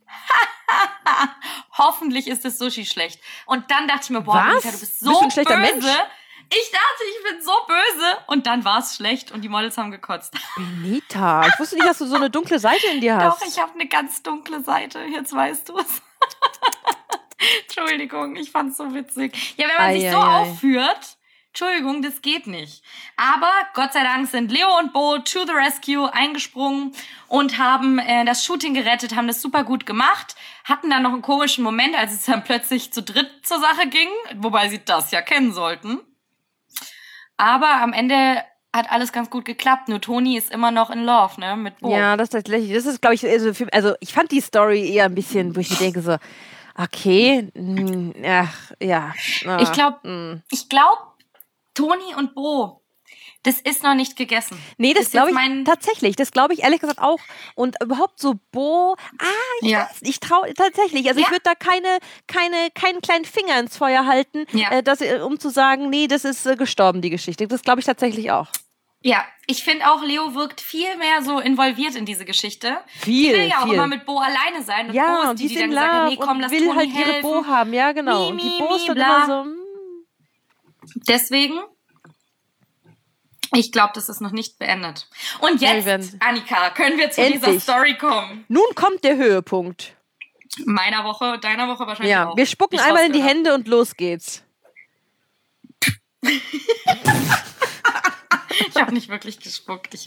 hoffentlich ist das Sushi schlecht. Und dann dachte ich mir, boah, Benita, du bist so bist du ein schlechter böse. Mensch? Ich dachte, ich bin so böse. Und dann war es schlecht und die Models haben gekotzt. Benita, ich wusste nicht, dass du so eine dunkle Seite in dir hast. Doch, ich habe eine ganz dunkle Seite. Jetzt weißt du es. Entschuldigung, ich fand's so witzig. Ja, wenn man sich so aufführt, Entschuldigung, das geht nicht. Aber Gott sei Dank sind Leo und Bo to the rescue eingesprungen und haben das Shooting gerettet, haben das super gut gemacht, hatten dann noch einen komischen Moment, als es dann plötzlich zu dritt zur Sache ging, wobei sie das ja kennen sollten. Aber am Ende hat alles ganz gut geklappt. Nur Toni ist immer noch in Love, ne, mit Bo. Ja, das ist, glaube ich, also ich fand die Story eher ein bisschen, wo ich mir denke so, okay, ach, ja. Ich glaube, Toni und Bo, das ist noch nicht gegessen. Nee, das glaube ich tatsächlich. Das glaube ich ehrlich gesagt auch. Und überhaupt so Bo, ich traue tatsächlich. Also ich würde da keinen kleinen Finger ins Feuer halten, um zu sagen, nee, das ist gestorben, die Geschichte. Das glaube ich tatsächlich auch. Ja, ich finde auch, Leo wirkt viel mehr so involviert in diese Geschichte. Die will ja auch immer mit Bo alleine sein. Und ja, Bo und ist die dann gesagt hat, nee, komm, lass will Toni halt helfen. ihre Bo haben, ja genau. Und die Bo ist dann immer so... Deswegen, ich glaube, das ist noch nicht beendet. Und jetzt, Annika, können wir zu dieser Story kommen. Nun kommt der Höhepunkt. Meiner Woche, deiner Woche wahrscheinlich Ja, auch. wir spucken einmal in die Hände und los geht's. Ich habe nicht wirklich gespuckt.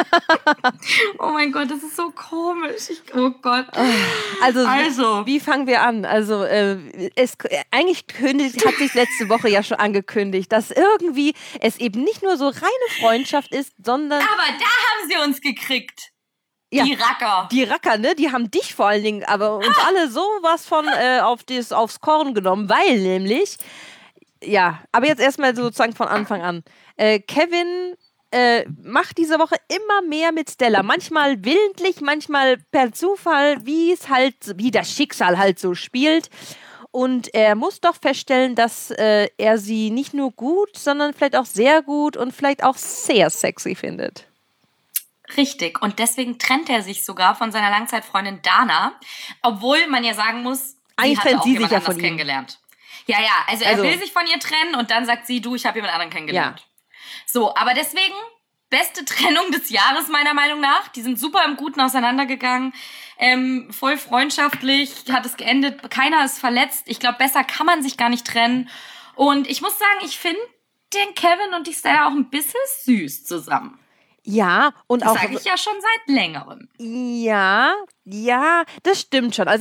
Oh mein Gott, das ist so komisch. Oh Gott. Also, wie fangen wir an? Also, eigentlich hat sich letzte Woche ja schon angekündigt, dass irgendwie es eben nicht nur so reine Freundschaft ist, sondern... Aber da haben sie uns gekriegt. Ja, die Racker. Die Racker, ne? Die haben dich vor allen Dingen, aber uns alle sowas von aufs Korn genommen, weil nämlich... Ja, aber jetzt erstmal sozusagen von Anfang an. Kevin macht diese Woche immer mehr mit Stella. Manchmal willentlich, manchmal per Zufall, wie das Schicksal halt so spielt. Und er muss doch feststellen, dass er sie nicht nur gut, sondern vielleicht auch sehr gut und vielleicht auch sehr sexy findet. Richtig. Und deswegen trennt er sich sogar von seiner Langzeitfreundin Dana, obwohl man ja sagen muss, eigentlich trennt sie sich ja von ihm. Kennengelernt. Ja, also er will sich von ihr trennen und dann sagt sie, du, ich habe jemand anderen kennengelernt. Ja. So, aber deswegen, beste Trennung des Jahres meiner Meinung nach. Die sind super im Guten auseinandergegangen, voll freundschaftlich, hat es geendet, keiner ist verletzt. Ich glaube, besser kann man sich gar nicht trennen. Und ich muss sagen, ich finde den Kevin und die Stella auch ein bisschen süß zusammen. Ja, und das auch... Das sage ich ja schon seit längerem. Ja, das stimmt schon.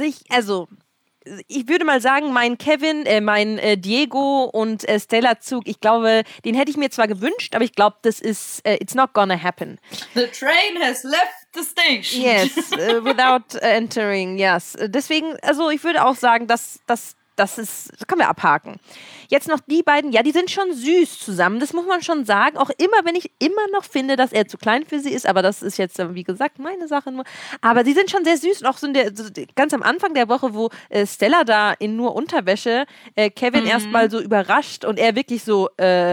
Ich würde mal sagen, mein Kevin, mein Diego und Stella-Zug, ich glaube, den hätte ich mir zwar gewünscht, aber ich glaube, das ist, it's not gonna happen. The train has left the station. Yes, without entering, yes. Deswegen, also ich würde auch sagen, das können wir abhaken. Jetzt noch die beiden, ja, die sind schon süß zusammen, das muss man schon sagen. Auch immer, wenn ich immer noch finde, dass er zu klein für sie ist, aber das ist jetzt, wie gesagt, meine Sache nur. Aber sie sind schon sehr süß und auch so ganz am Anfang der Woche, wo Stella da in nur Unterwäsche Kevin erstmal so überrascht und er wirklich so,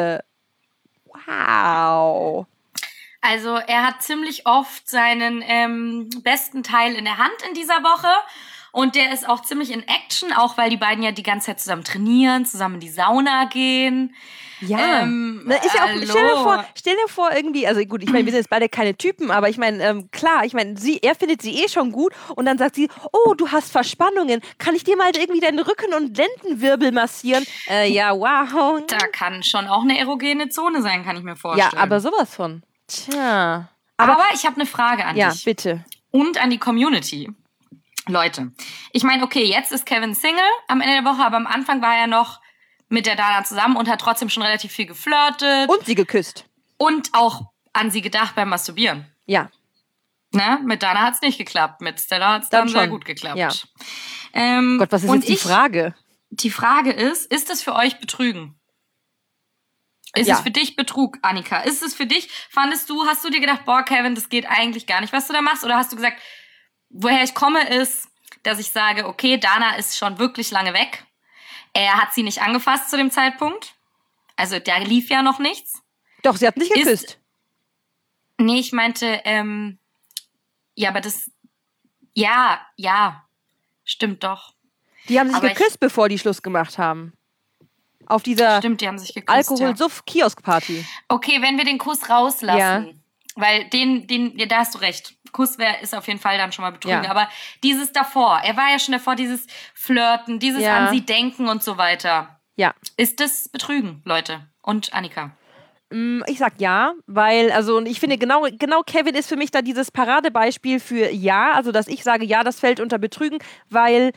wow. Also er hat ziemlich oft seinen besten Teil in der Hand in dieser Woche. Und der ist auch ziemlich in Action, auch weil die beiden ja die ganze Zeit zusammen trainieren, zusammen in die Sauna gehen. Ja, ist ja auch, stell dir vor irgendwie, also gut, ich meine, wir sind jetzt beide keine Typen, aber ich meine, klar, ich meine, er findet sie schon gut und dann sagt sie, oh, du hast Verspannungen, kann ich dir mal irgendwie deinen Rücken- und Lendenwirbel massieren? Ja, wow. Da kann schon auch eine erogene Zone sein, kann ich mir vorstellen. Ja, aber sowas von. Tja. Aber ich habe eine Frage an dich. Ja, bitte. Und an die Community. Leute, ich meine, okay, jetzt ist Kevin Single am Ende der Woche, aber am Anfang war er noch mit der Dana zusammen und hat trotzdem schon relativ viel geflirtet. Und sie geküsst. Und auch an sie gedacht beim Masturbieren. Ja. Ne? Mit Dana hat's nicht geklappt, mit Stella hat's dann sehr gut geklappt. Ja. Gott, was ist jetzt die Frage? Die Frage ist das für euch Betrügen? Ist es für dich Betrug, Annika? Ist es für dich, hast du dir gedacht, boah, Kevin, das geht eigentlich gar nicht, was du da machst? Oder hast du gesagt, woher ich komme, ist, dass ich sage, okay, Dana ist schon wirklich lange weg. Er hat sie nicht angefasst zu dem Zeitpunkt. Also da lief ja noch nichts. Doch, sie hat nicht geküsst. Nee, ich meinte, ja, aber das, ja, stimmt doch. Die haben sich geküsst, bevor die Schluss gemacht haben. Auf dieser die haben sich geküsst, Alkohol-Suff-Kiosk-Party. Okay, wenn wir den Kuss rauslassen, weil da hast du recht. Kuss ist auf jeden Fall dann schon mal Betrügen. Aber dieses davor, er war ja schon davor, dieses Flirten, dieses an sie denken und so weiter. Ja. Ist das Betrügen, Leute? Und Annika? Ich sag ja, weil, und ich finde genau Kevin ist für mich da dieses Paradebeispiel für ja, also dass ich sage, ja, das fällt unter Betrügen, weil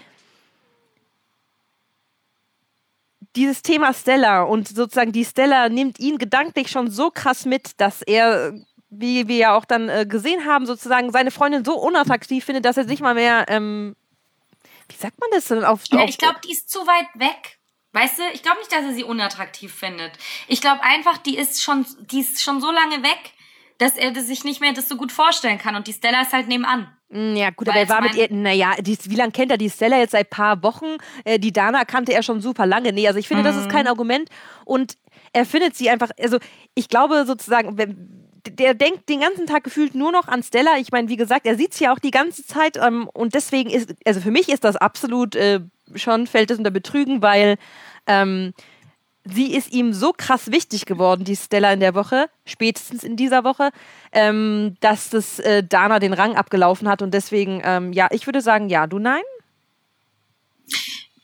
dieses Thema Stella und sozusagen die Stella nimmt ihn gedanklich schon so krass mit, dass er, wie wir ja auch dann gesehen haben, sozusagen seine Freundin so unattraktiv findet, dass er sich mal mehr, wie sagt man das denn? Ich glaube, die ist zu weit weg. Weißt du, ich glaube nicht, dass er sie unattraktiv findet. Ich glaube einfach, die ist schon so lange weg, dass er sich nicht mehr das so gut vorstellen kann. Und die Stella ist halt nebenan. Ja gut, aber er war mit ihr, wie lange kennt er die Stella jetzt? Seit ein paar Wochen. Die Dana kannte er schon super lange. Nee, also ich finde, das ist kein Argument. Und er findet sie einfach, also ich glaube sozusagen, der denkt den ganzen Tag gefühlt nur noch an Stella. Ich meine, wie gesagt, er sieht sie ja auch die ganze Zeit. Und deswegen ist, also für mich ist das absolut schon, fällt es unter Betrügen, weil sie ist ihm so krass wichtig geworden, die Stella in der Woche, spätestens in dieser Woche, dass das Dana den Rang abgelaufen hat und deswegen, ich würde sagen, ja, du nein?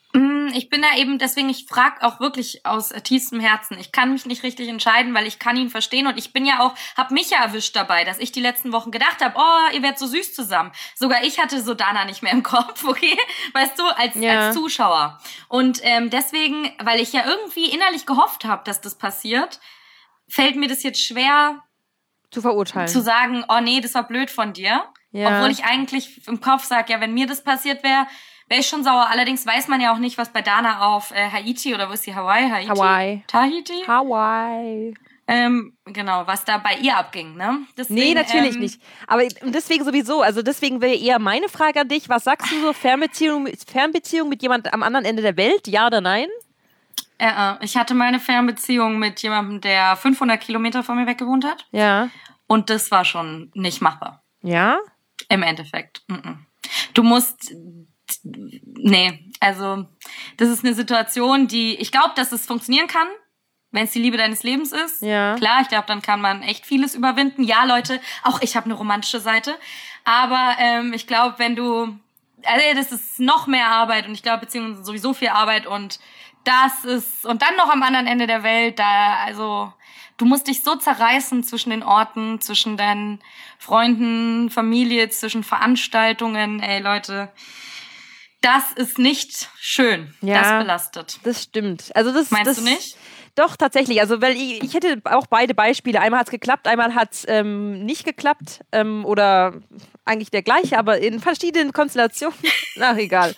Ich bin da eben, deswegen, ich frage auch wirklich aus tiefstem Herzen. Ich kann mich nicht richtig entscheiden, weil ich kann ihn verstehen und ich bin ja auch, hab mich ja erwischt dabei, dass ich die letzten Wochen gedacht habe, oh, ihr werdet so süß zusammen. Sogar ich hatte so Dana nicht mehr im Kopf, okay? Weißt du, als Zuschauer. Und deswegen, weil ich ja irgendwie innerlich gehofft habe, dass das passiert, fällt mir das jetzt schwer zu verurteilen. Zu sagen, oh nee, das war blöd von dir. Ja. Obwohl ich eigentlich im Kopf sage, ja, wenn mir das passiert wäre ich schon sauer. Allerdings weiß man ja auch nicht, was bei Dana auf Haiti oder wo ist die? Hawaii. Tahiti? Hawaii. Genau, was da bei ihr abging, ne? Deswegen, nee, natürlich nicht. Aber deswegen sowieso, also deswegen wäre eher meine Frage an dich, was sagst du so, Fernbeziehung mit jemand am anderen Ende der Welt, ja oder nein? Ich hatte meine Fernbeziehung mit jemandem, der 500 Kilometer von mir weg gewohnt hat. Ja. Und das war schon nicht machbar. Ja? Im Endeffekt. Du musst... Nee, also das ist eine Situation, die, ich glaube, dass es funktionieren kann, wenn es die Liebe deines Lebens ist. Ja. Klar, ich glaube, dann kann man echt vieles überwinden. Ja, Leute, auch ich habe eine romantische Seite. Aber ich glaube, wenn du, das ist noch mehr Arbeit und ich glaube, Beziehungen sind sowieso viel Arbeit und das ist, und dann noch am anderen Ende der Welt, also du musst dich so zerreißen zwischen den Orten, zwischen deinen Freunden, Familie, zwischen Veranstaltungen. Ey, Leute, das ist nicht schön. Ja, das belastet. Das stimmt. Also Meinst du nicht? Doch, tatsächlich. Also, weil ich hätte auch beide Beispiele. Einmal hat es geklappt, einmal hat es nicht geklappt. Oder eigentlich der gleiche, aber in verschiedenen Konstellationen. Ach, egal.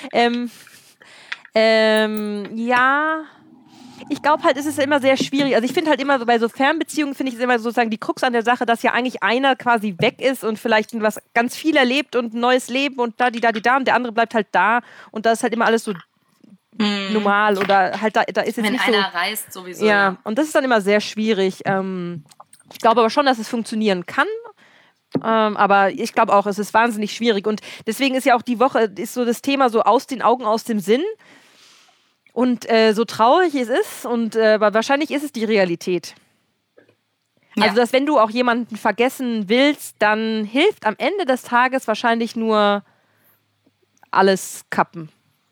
Ja... Ich glaube halt, es ist immer sehr schwierig. Also ich finde halt immer so bei so Fernbeziehungen, finde ich es immer sozusagen die Krux an der Sache, dass ja eigentlich einer quasi weg ist und vielleicht was ganz viel erlebt und ein neues Leben und da und der andere bleibt halt da und da ist halt immer alles so normal oder halt da ist jetzt wenn nicht einer so, reist sowieso. Ja, und das ist dann immer sehr schwierig. Ich glaube aber schon, dass es funktionieren kann. Aber ich glaube auch, es ist wahnsinnig schwierig und deswegen ist ja auch die Woche, ist so das Thema so aus den Augen, aus dem Sinn. Und so traurig es ist, und wahrscheinlich ist es die Realität. Ja. Also, dass wenn du auch jemanden vergessen willst, dann hilft am Ende des Tages wahrscheinlich nur alles kappen.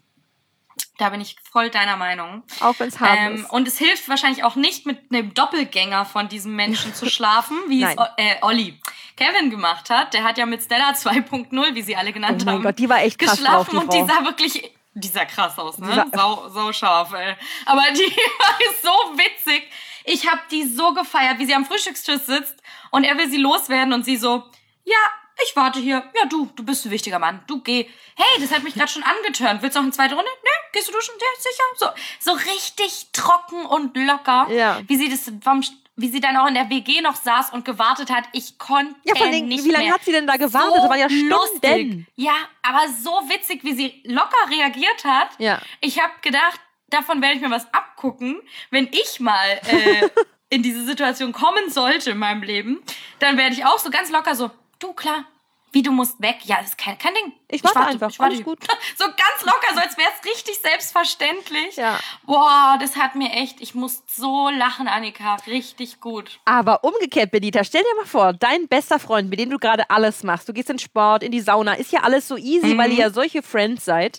Da bin ich voll deiner Meinung. Auch wenn es hart ist. Und es hilft wahrscheinlich auch nicht, mit einem Doppelgänger von diesem Menschen zu schlafen, wie es Kevin gemacht hat. Der hat ja mit Stella 2.0, wie sie alle genannt haben, oh mein Gott, die war echt krass drauf, die Frau. Und die sah wirklich... Die sah krass aus, ne? Sau scharf, ey. Aber die war so witzig. Ich hab die so gefeiert, wie sie am Frühstückstisch sitzt und er will sie loswerden und sie so, ja, ich warte hier. Ja, du bist ein wichtiger Mann. Du geh. Hey, das hat mich gerade schon angetörnt. Willst du noch eine zweite Runde? Nö, gehst du duschen? Ja, sicher. So richtig trocken und locker. Ja. Wie sie dann auch in der WG noch saß und gewartet hat. Ich konnte nicht wie lange mehr. Hat sie denn da gewartet? So das war ja Stunden. Lustig. Ja, aber so witzig, wie sie locker reagiert hat. Ja. Ich habe gedacht, davon werde ich mir was abgucken, wenn ich mal in diese Situation kommen sollte in meinem Leben. Dann werde ich auch so ganz locker so, du, klar, wie, du musst weg? Ja, das ist kein Ding. Ich warte einfach, alles gut. So ganz locker, so als wäre es richtig selbstverständlich. Ja. Boah, das hat mir echt, ich muss so lachen, Annika, richtig gut. Aber umgekehrt, Benita, stell dir mal vor, dein bester Freund, mit dem du gerade alles machst, du gehst in Sport, in die Sauna, ist ja alles so easy, weil ihr ja solche Friends seid,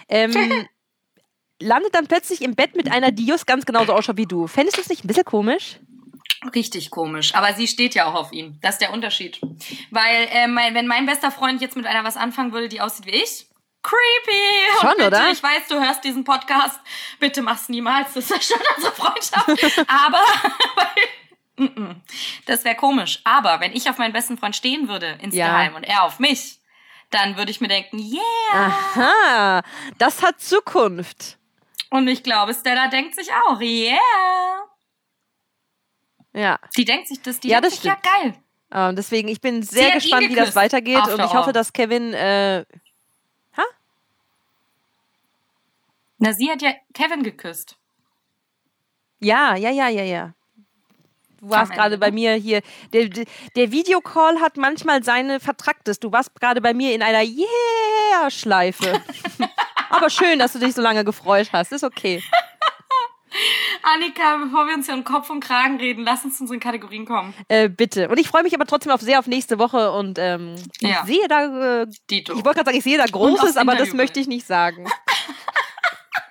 landet dann plötzlich im Bett mit einer, die just ganz genauso ausschaut wie du. Fändest du das nicht ein bisschen komisch? Richtig komisch, aber sie steht ja auch auf ihn. Das ist der Unterschied. Weil wenn mein bester Freund jetzt mit einer was anfangen würde, die aussieht wie ich, creepy. Schon, bitte, oder? Ich weiß, du hörst diesen Podcast. Bitte mach's niemals. Das zerstört unsere Freundschaft. Aber das wäre komisch. Aber wenn ich auf meinen besten Freund stehen würde, insgeheim, und er auf mich, dann würde ich mir denken, yeah. Aha, das hat Zukunft. Und ich glaube, Stella denkt sich auch, yeah. Ja. Die denkt sich das, denkt sich, ja, geil. Deswegen, ich bin sehr gespannt, wie das weitergeht. Und ich hoffe, dass Kevin... Na, sie hat ja Kevin geküsst. Ja. Du warst gerade bei mir hier. Der Videocall hat manchmal seine Vertracktes. Du warst gerade bei mir in einer Yeah-Schleife. Aber schön, dass du dich so lange gefreut hast. Ist okay. Annika, bevor wir uns hier um Kopf und Kragen reden, lass uns zu unseren Kategorien kommen. Bitte. Und ich freue mich aber trotzdem sehr auf nächste Woche. Und ich sehe da... ich wollte gerade sagen, ich sehe da Großes, aber das möchte ich nicht sagen.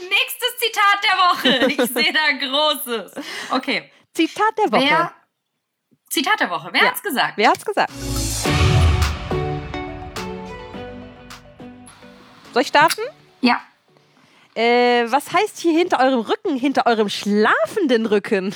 Nächstes Zitat der Woche. Ich sehe da Großes. Okay. Zitat der Woche. Zitat der Woche. Wer hat's gesagt? Wer hat's gesagt? Soll ich starten? Ja. Was heißt hier hinter eurem Rücken, hinter eurem schlafenden Rücken?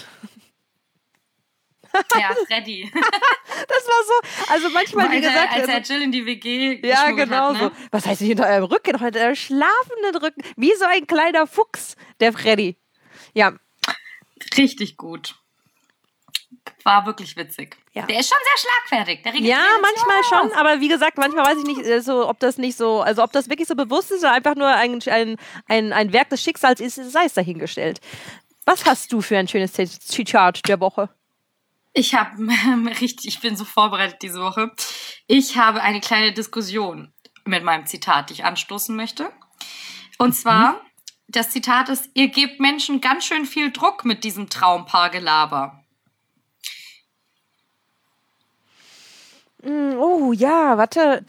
Ja, Freddy. Das war so, also manchmal, wie gesagt... Als er Jill in die WG ja, genau hat, ne? so. Was heißt hier hinter eurem Rücken, hinter eurem schlafenden Rücken? Wie so ein kleiner Fuchs, der Freddy. Ja. Richtig gut. War wirklich witzig. Ja. Der ist schon sehr schlagfertig. Der ja, manchmal schon, aber wie gesagt, manchmal weiß ich nicht, so, ob das nicht so, also ob das wirklich so bewusst ist oder einfach nur ein Werk des Schicksals ist, sei es dahingestellt. Was hast du für ein schönes Zitat der Woche? Ich bin so vorbereitet diese Woche. Ich habe eine kleine Diskussion mit meinem Zitat, die ich anstoßen möchte. Und zwar, das Zitat ist: Ihr gebt Menschen ganz schön viel Druck mit diesem Traumpaargelaber. Oh ja, warte.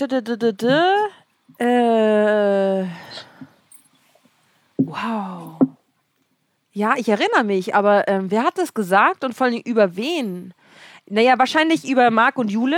Wow. Ja, ich erinnere mich, aber wer hat das gesagt und vor allem über wen? Naja, wahrscheinlich über Marc und Jule?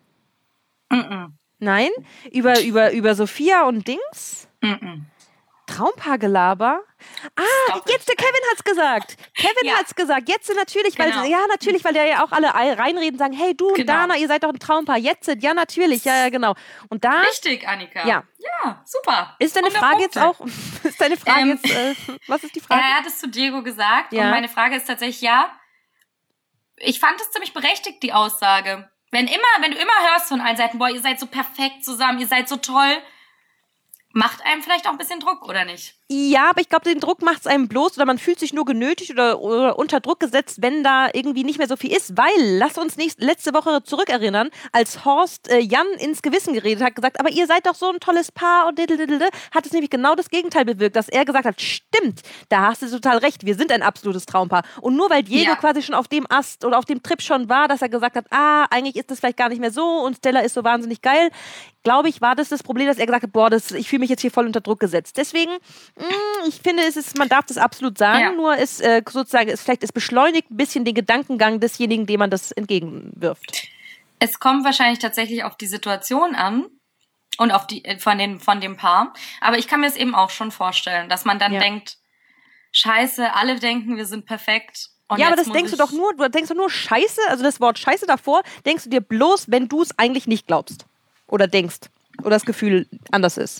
Nein? Über Sophia und Dings? Traumpaargelaber? Jetzt, der Kevin hat's gesagt. Hat's gesagt. Jetzt natürlich, genau. weil der ja auch alle reinreden und sagen, hey, du und Dana, ihr seid doch ein Traumpaar. Jetzt, ja, natürlich, ja, genau. Und da... Richtig, Annika. Ja, super. Ist deine Frage jetzt auch... was ist die Frage? Er hat es zu Diego gesagt ja. Und meine Frage ist tatsächlich, ich fand es ziemlich berechtigt, die Aussage. Wenn du immer hörst von allen Seiten, boah, ihr seid so perfekt zusammen, ihr seid so toll... Macht einem vielleicht auch ein bisschen Druck, oder nicht? Ja, aber ich glaube, den Druck macht es einem bloß oder man fühlt sich nur genötigt oder unter Druck gesetzt, wenn da irgendwie nicht mehr so viel ist. Weil, lass uns letzte Woche zurückerinnern, als Horst Jan ins Gewissen geredet hat, gesagt, aber ihr seid doch so ein tolles Paar und hat es nämlich genau das Gegenteil bewirkt, dass er gesagt hat, stimmt, da hast du total recht, wir sind ein absolutes Traumpaar. Und nur weil Diego quasi schon auf dem Ast oder auf dem Trip schon war, dass er gesagt hat, eigentlich ist das vielleicht gar nicht mehr so und Stella ist so wahnsinnig geil, glaube ich, war das Problem, dass er gesagt hat, boah, ich fühle mich jetzt hier voll unter Druck gesetzt. Deswegen, ich finde, man darf das absolut sagen, nur es beschleunigt ein bisschen den Gedankengang desjenigen, dem man das entgegenwirft. Es kommt wahrscheinlich tatsächlich auf die Situation an und auf die von dem Paar. Aber ich kann mir es eben auch schon vorstellen, dass man dann denkt, Scheiße, alle denken, wir sind perfekt. Und ja, aber das denkst du denkst doch nur Scheiße, also das Wort Scheiße davor, denkst du dir bloß, wenn du es eigentlich nicht glaubst. Oder denkst. Oder das Gefühl anders ist.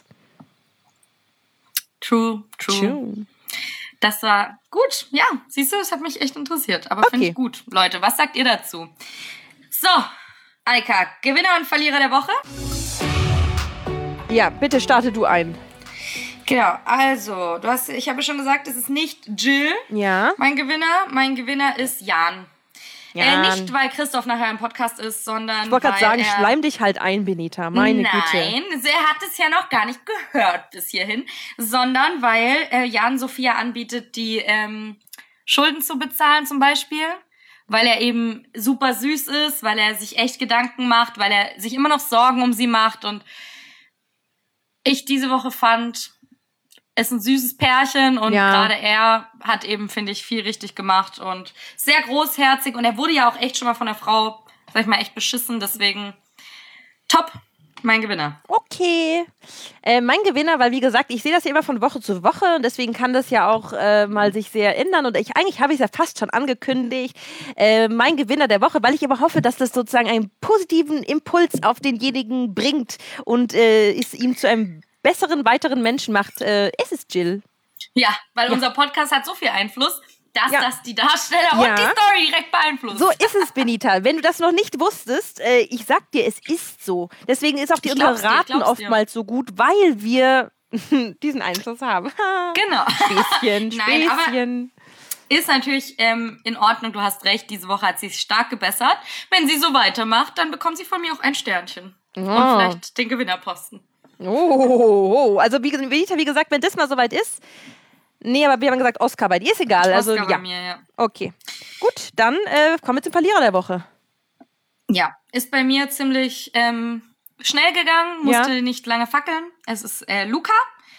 True. Das war gut. Ja, siehst du, das hat mich echt interessiert. Aber finde ich gut. Leute, was sagt ihr dazu? So, Eika, Gewinner und Verlierer der Woche? Ja, bitte starte du ein. Genau, also, ich habe schon gesagt, es ist nicht Jill, mein Gewinner ist Jan. Nicht, weil Christoph nachher im Podcast ist, sondern ich wollte gerade sagen, schleim dich halt ein, Benita, meine Güte. Nein, er hat es ja noch gar nicht gehört bis hierhin, sondern weil Jan Sophia anbietet, die Schulden zu bezahlen zum Beispiel, weil er eben super süß ist, weil er sich echt Gedanken macht, weil er sich immer noch Sorgen um sie macht und ich diese Woche fand... ist ein süßes Pärchen und gerade er hat eben, finde ich, viel richtig gemacht und sehr großherzig und er wurde ja auch echt schon mal von der Frau, sag ich mal, echt beschissen, deswegen top, mein Gewinner. Okay, mein Gewinner, weil wie gesagt, ich sehe das ja immer von Woche zu Woche und deswegen kann das ja auch mal sich sehr ändern und eigentlich habe ich es ja fast schon angekündigt, mein Gewinner der Woche, weil ich aber hoffe, dass das sozusagen einen positiven Impuls auf denjenigen bringt und es ihm zu einem besseren, weiteren Menschen macht, es ist Jill. Ja, weil unser Podcast hat so viel Einfluss, dass das die Darsteller und die Story direkt beeinflusst. So ist es, Benita. Wenn du das noch nicht wusstest, ich sag dir, es ist so. Deswegen ist auch die unsere Raten oftmals so gut, weil wir diesen Einfluss haben. Genau. Späßchen. Nein, aber ist natürlich in Ordnung, du hast recht, diese Woche hat sie sich stark gebessert. Wenn sie so weitermacht, dann bekommt sie von mir auch ein Sternchen. Und vielleicht den Gewinnerposten. Also wie gesagt, wenn das mal soweit ist. Nee, aber wir haben gesagt, Oscar bei dir ist egal. Oscar bei mir, ja. Okay. Gut, dann kommen wir zum Verlierer der Woche. Ja, ist bei mir ziemlich schnell gegangen, musste nicht lange fackeln. Es ist Luca.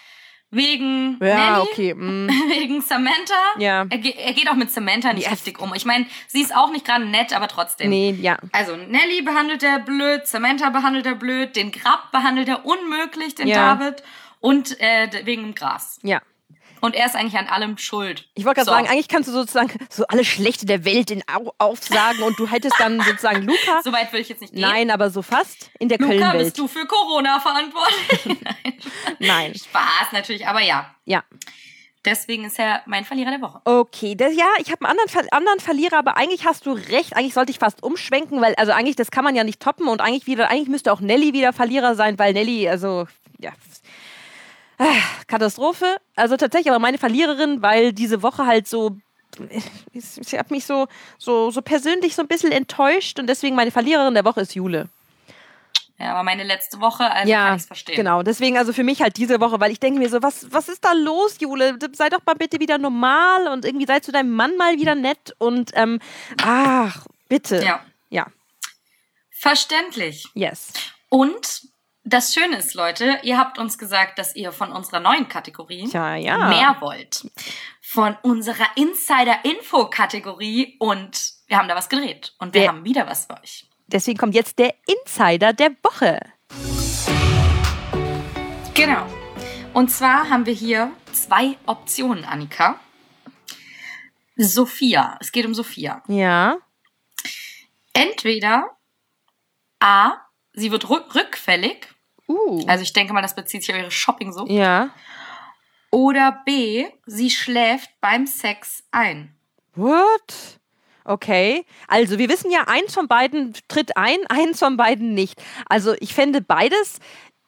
wegen Ja, Nelly, okay. wegen Samantha. Ja. Er geht auch mit Samantha nicht richtig um. Ich meine, sie ist auch nicht gerade nett, aber trotzdem. Nee, ja. Also Nelly behandelt er blöd, Samantha behandelt er blöd, den Grab behandelt er unmöglich, den Ja. David. Und wegen dem Gras. Ja. Und er ist eigentlich an allem schuld. Ich wollte gerade sagen, eigentlich kannst du sozusagen so alle Schlechte der Welt aufsagen und du hättest dann sozusagen Luca. So weit will ich jetzt nicht gehen. Nein, aber so fast in der Luca, Köln-Welt. bist du für Corona verantwortlich? Nein. Spaß natürlich, aber ja. Ja. Deswegen ist er mein Verlierer der Woche. Okay, ich habe einen anderen Verlierer, aber eigentlich hast du recht. Eigentlich sollte ich fast umschwenken, weil also eigentlich das kann man ja nicht toppen und eigentlich müsste auch Nelly wieder Verlierer sein, weil Nelly, also ja, Katastrophe. Also tatsächlich aber meine Verliererin, weil diese Woche halt so, sie hat mich so persönlich so ein bisschen enttäuscht und deswegen meine Verliererin der Woche ist Jule. Ja, aber meine letzte Woche, also kann ich es verstehen. Genau. Deswegen also für mich halt diese Woche, weil ich denke mir so, was ist da los, Jule? Sei doch mal bitte wieder normal und irgendwie sei zu deinem Mann mal wieder nett und bitte. Ja. Verständlich. Yes. Und das Schöne ist, Leute, ihr habt uns gesagt, dass ihr von unserer neuen Kategorie mehr wollt. Von unserer Insider-Info-Kategorie und wir haben da was gedreht und wir haben wieder was für euch. Deswegen kommt jetzt der Insider der Woche. Genau. Und zwar haben wir hier 2 Optionen, Annika. Sophia. Es geht um Sophia. Ja. Entweder A, sie wird rückfällig. Also ich denke mal, das bezieht sich auf ihre Shoppingsucht. Ja. Oder B, sie schläft beim Sex ein. What? Okay. Also wir wissen ja, eins von beiden tritt ein, eins von beiden nicht. Also ich fände beides,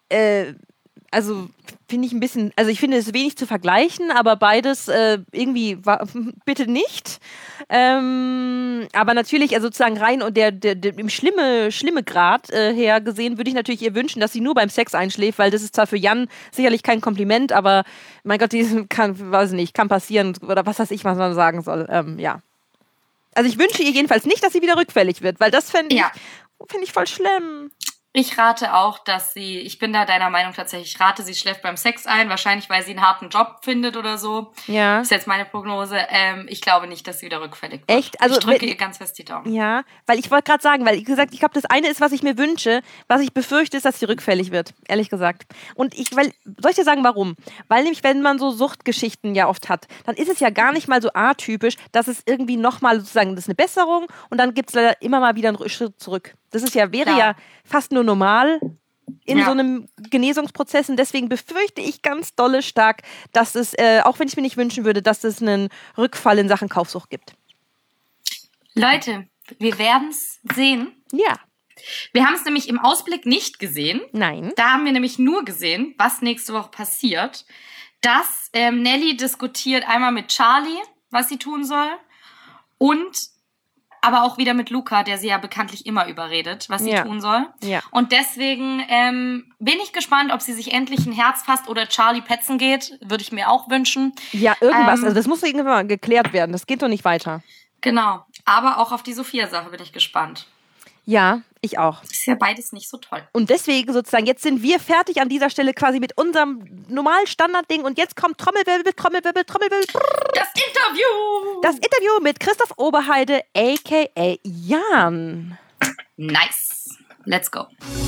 finde ich ein bisschen, also ich finde es wenig zu vergleichen, aber beides irgendwie bitte nicht. Aber natürlich, also sozusagen rein und der im schlimme Grad her gesehen, würde ich natürlich ihr wünschen, dass sie nur beim Sex einschläft, weil das ist zwar für Jan sicherlich kein Kompliment, aber mein Gott, kann passieren oder was weiß ich, was man sagen soll. Ja. Also ich wünsche ihr jedenfalls nicht, dass sie wieder rückfällig wird, weil das fände ich voll schlimm. Ich rate auch, dass ich bin da deiner Meinung tatsächlich, sie schläft beim Sex ein, wahrscheinlich, weil sie einen harten Job findet oder so. Ja. Das ist jetzt meine Prognose. Ich glaube nicht, dass sie wieder rückfällig wird. Echt? Also, ich drücke ihr ganz fest die Daumen. Ja, weil ich wollte gerade sagen, weil ich glaube, das eine ist, was ich mir wünsche, was ich befürchte, ist, dass sie rückfällig wird, ehrlich gesagt. Und soll ich dir sagen, warum? Weil nämlich, wenn man so Suchtgeschichten ja oft hat, dann ist es ja gar nicht mal so atypisch, dass es irgendwie nochmal sozusagen, das ist eine Besserung und dann gibt es leider immer mal wieder einen Schritt zurück. Das wäre ja fast nur normal in so einem Genesungsprozess und deswegen befürchte ich ganz dolle stark, dass es, auch wenn ich mir nicht wünschen würde, dass es einen Rückfall in Sachen Kaufsucht gibt. Leute, wir werden es sehen. Ja. Wir haben es nämlich im Ausblick nicht gesehen. Nein. Da haben wir nämlich nur gesehen, was nächste Woche passiert. Dass Nelly diskutiert einmal mit Charlie, was sie tun soll und aber auch wieder mit Luca, der sie ja bekanntlich immer überredet, was sie tun soll. Ja. Und deswegen bin ich gespannt, ob sie sich endlich ein Herz fasst oder Charlie petzen geht. Würde ich mir auch wünschen. Ja, irgendwas. Also das muss irgendwann mal geklärt werden. Das geht doch nicht weiter. Genau. Aber auch auf die Sophia-Sache bin ich gespannt. Ja, ich auch. Ist ja beides nicht so toll. Und deswegen sozusagen, jetzt sind wir fertig an dieser Stelle quasi mit unserem normalen Standardding und jetzt kommt Trommelwirbel. Das Interview! Das Interview mit Christoph Oberheide, a.k.a. Jan. Nice. Let's go.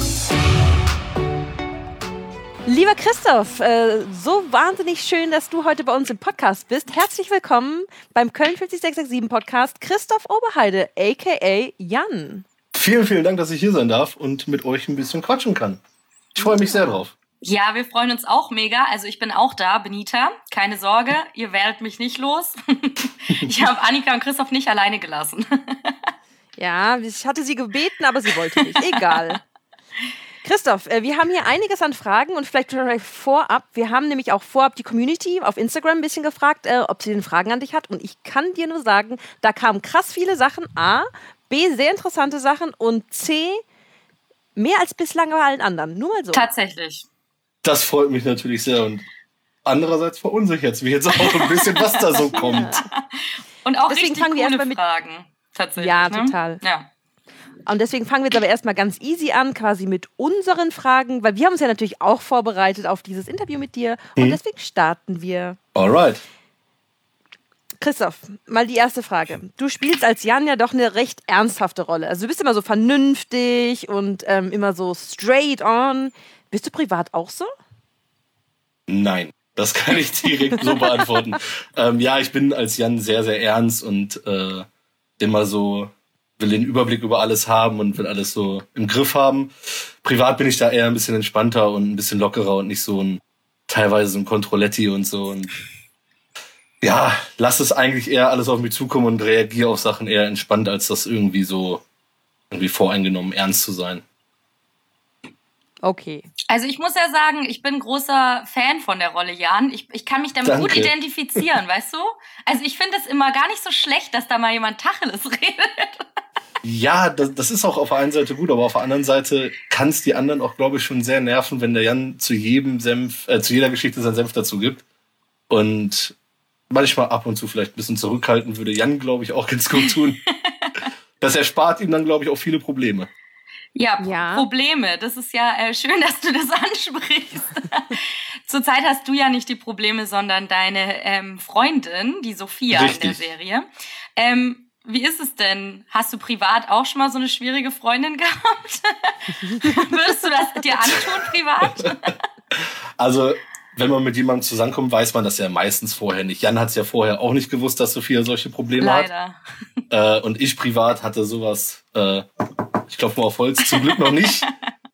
Lieber Christoph, so wahnsinnig schön, dass du heute bei uns im Podcast bist. Herzlich willkommen beim Köln 50667 Podcast Christoph Oberheide, a.k.a. Jan. Vielen, vielen Dank, dass ich hier sein darf und mit euch ein bisschen quatschen kann. Ich freue mich sehr drauf. Ja, wir freuen uns auch mega. Also ich bin auch da, Benita. Keine Sorge, ihr werdet mich nicht los. Ich habe Annika und Christoph nicht alleine gelassen. Ja, ich hatte sie gebeten, aber sie wollte nicht. Egal. Christoph, wir haben hier einiges an Fragen und vielleicht vorab, wir haben nämlich auch vorab die Community auf Instagram ein bisschen gefragt, ob sie denn Fragen an dich hat und ich kann dir nur sagen, da kamen krass viele Sachen, A, B, sehr interessante Sachen und C, mehr als bislang bei allen anderen, nur mal so. Tatsächlich. Das freut mich natürlich sehr und andererseits verunsichert es mich jetzt auch ein bisschen, was da so kommt. Und auch deswegen richtig fangen wir coole erstmal mit Fragen, tatsächlich. Ja, ne? total. Ja. Und deswegen fangen wir jetzt aber erstmal ganz easy an, quasi mit unseren Fragen, weil wir haben uns ja natürlich auch vorbereitet auf dieses Interview mit dir. Und deswegen starten wir. Alright. Christoph, mal die erste Frage. Du spielst als Jan ja doch eine recht ernsthafte Rolle. Also du bist immer so vernünftig und immer so straight on. Bist du privat auch so? Nein, das kann ich direkt so beantworten. Ja, ich bin als Jan sehr, sehr ernst und immer so, will den Überblick über alles haben und will alles so im Griff haben. Privat bin ich da eher ein bisschen entspannter und ein bisschen lockerer und nicht so teilweise so ein Controletti und so. Und ja, lass es eigentlich eher alles auf mich zukommen und reagiere auf Sachen eher entspannt, als das irgendwie voreingenommen ernst zu sein. Okay. Also ich muss ja sagen, ich bin großer Fan von der Rolle Jan. Ich kann mich damit gut identifizieren, weißt du? Also ich finde es immer gar nicht so schlecht, dass da mal jemand Tacheles redet. Ja, das ist auch auf der einen Seite gut, aber auf der anderen Seite kann es die anderen auch, glaube ich, schon sehr nerven, wenn der Jan zu jeder Geschichte seinen Senf dazu gibt. Und manchmal ab und zu vielleicht ein bisschen zurückhalten würde Jan, glaube ich, auch ganz gut tun. Das erspart ihm dann, glaube ich, auch viele Probleme. Ja, Probleme. Das ist ja schön, dass du das ansprichst. Zurzeit hast du ja nicht die Probleme, sondern deine Freundin, die Sophia. Richtig. In der Serie. Wie ist es denn? Hast du privat auch schon mal so eine schwierige Freundin gehabt? Würdest du das dir antun, privat? Also, wenn man mit jemandem zusammenkommt, weiß man das ja meistens vorher nicht. Jan hat es ja vorher auch nicht gewusst, dass Sophia solche Probleme Leider. hat. Und ich privat hatte sowas, ich klopfe mal auf Holz, zum Glück noch nicht.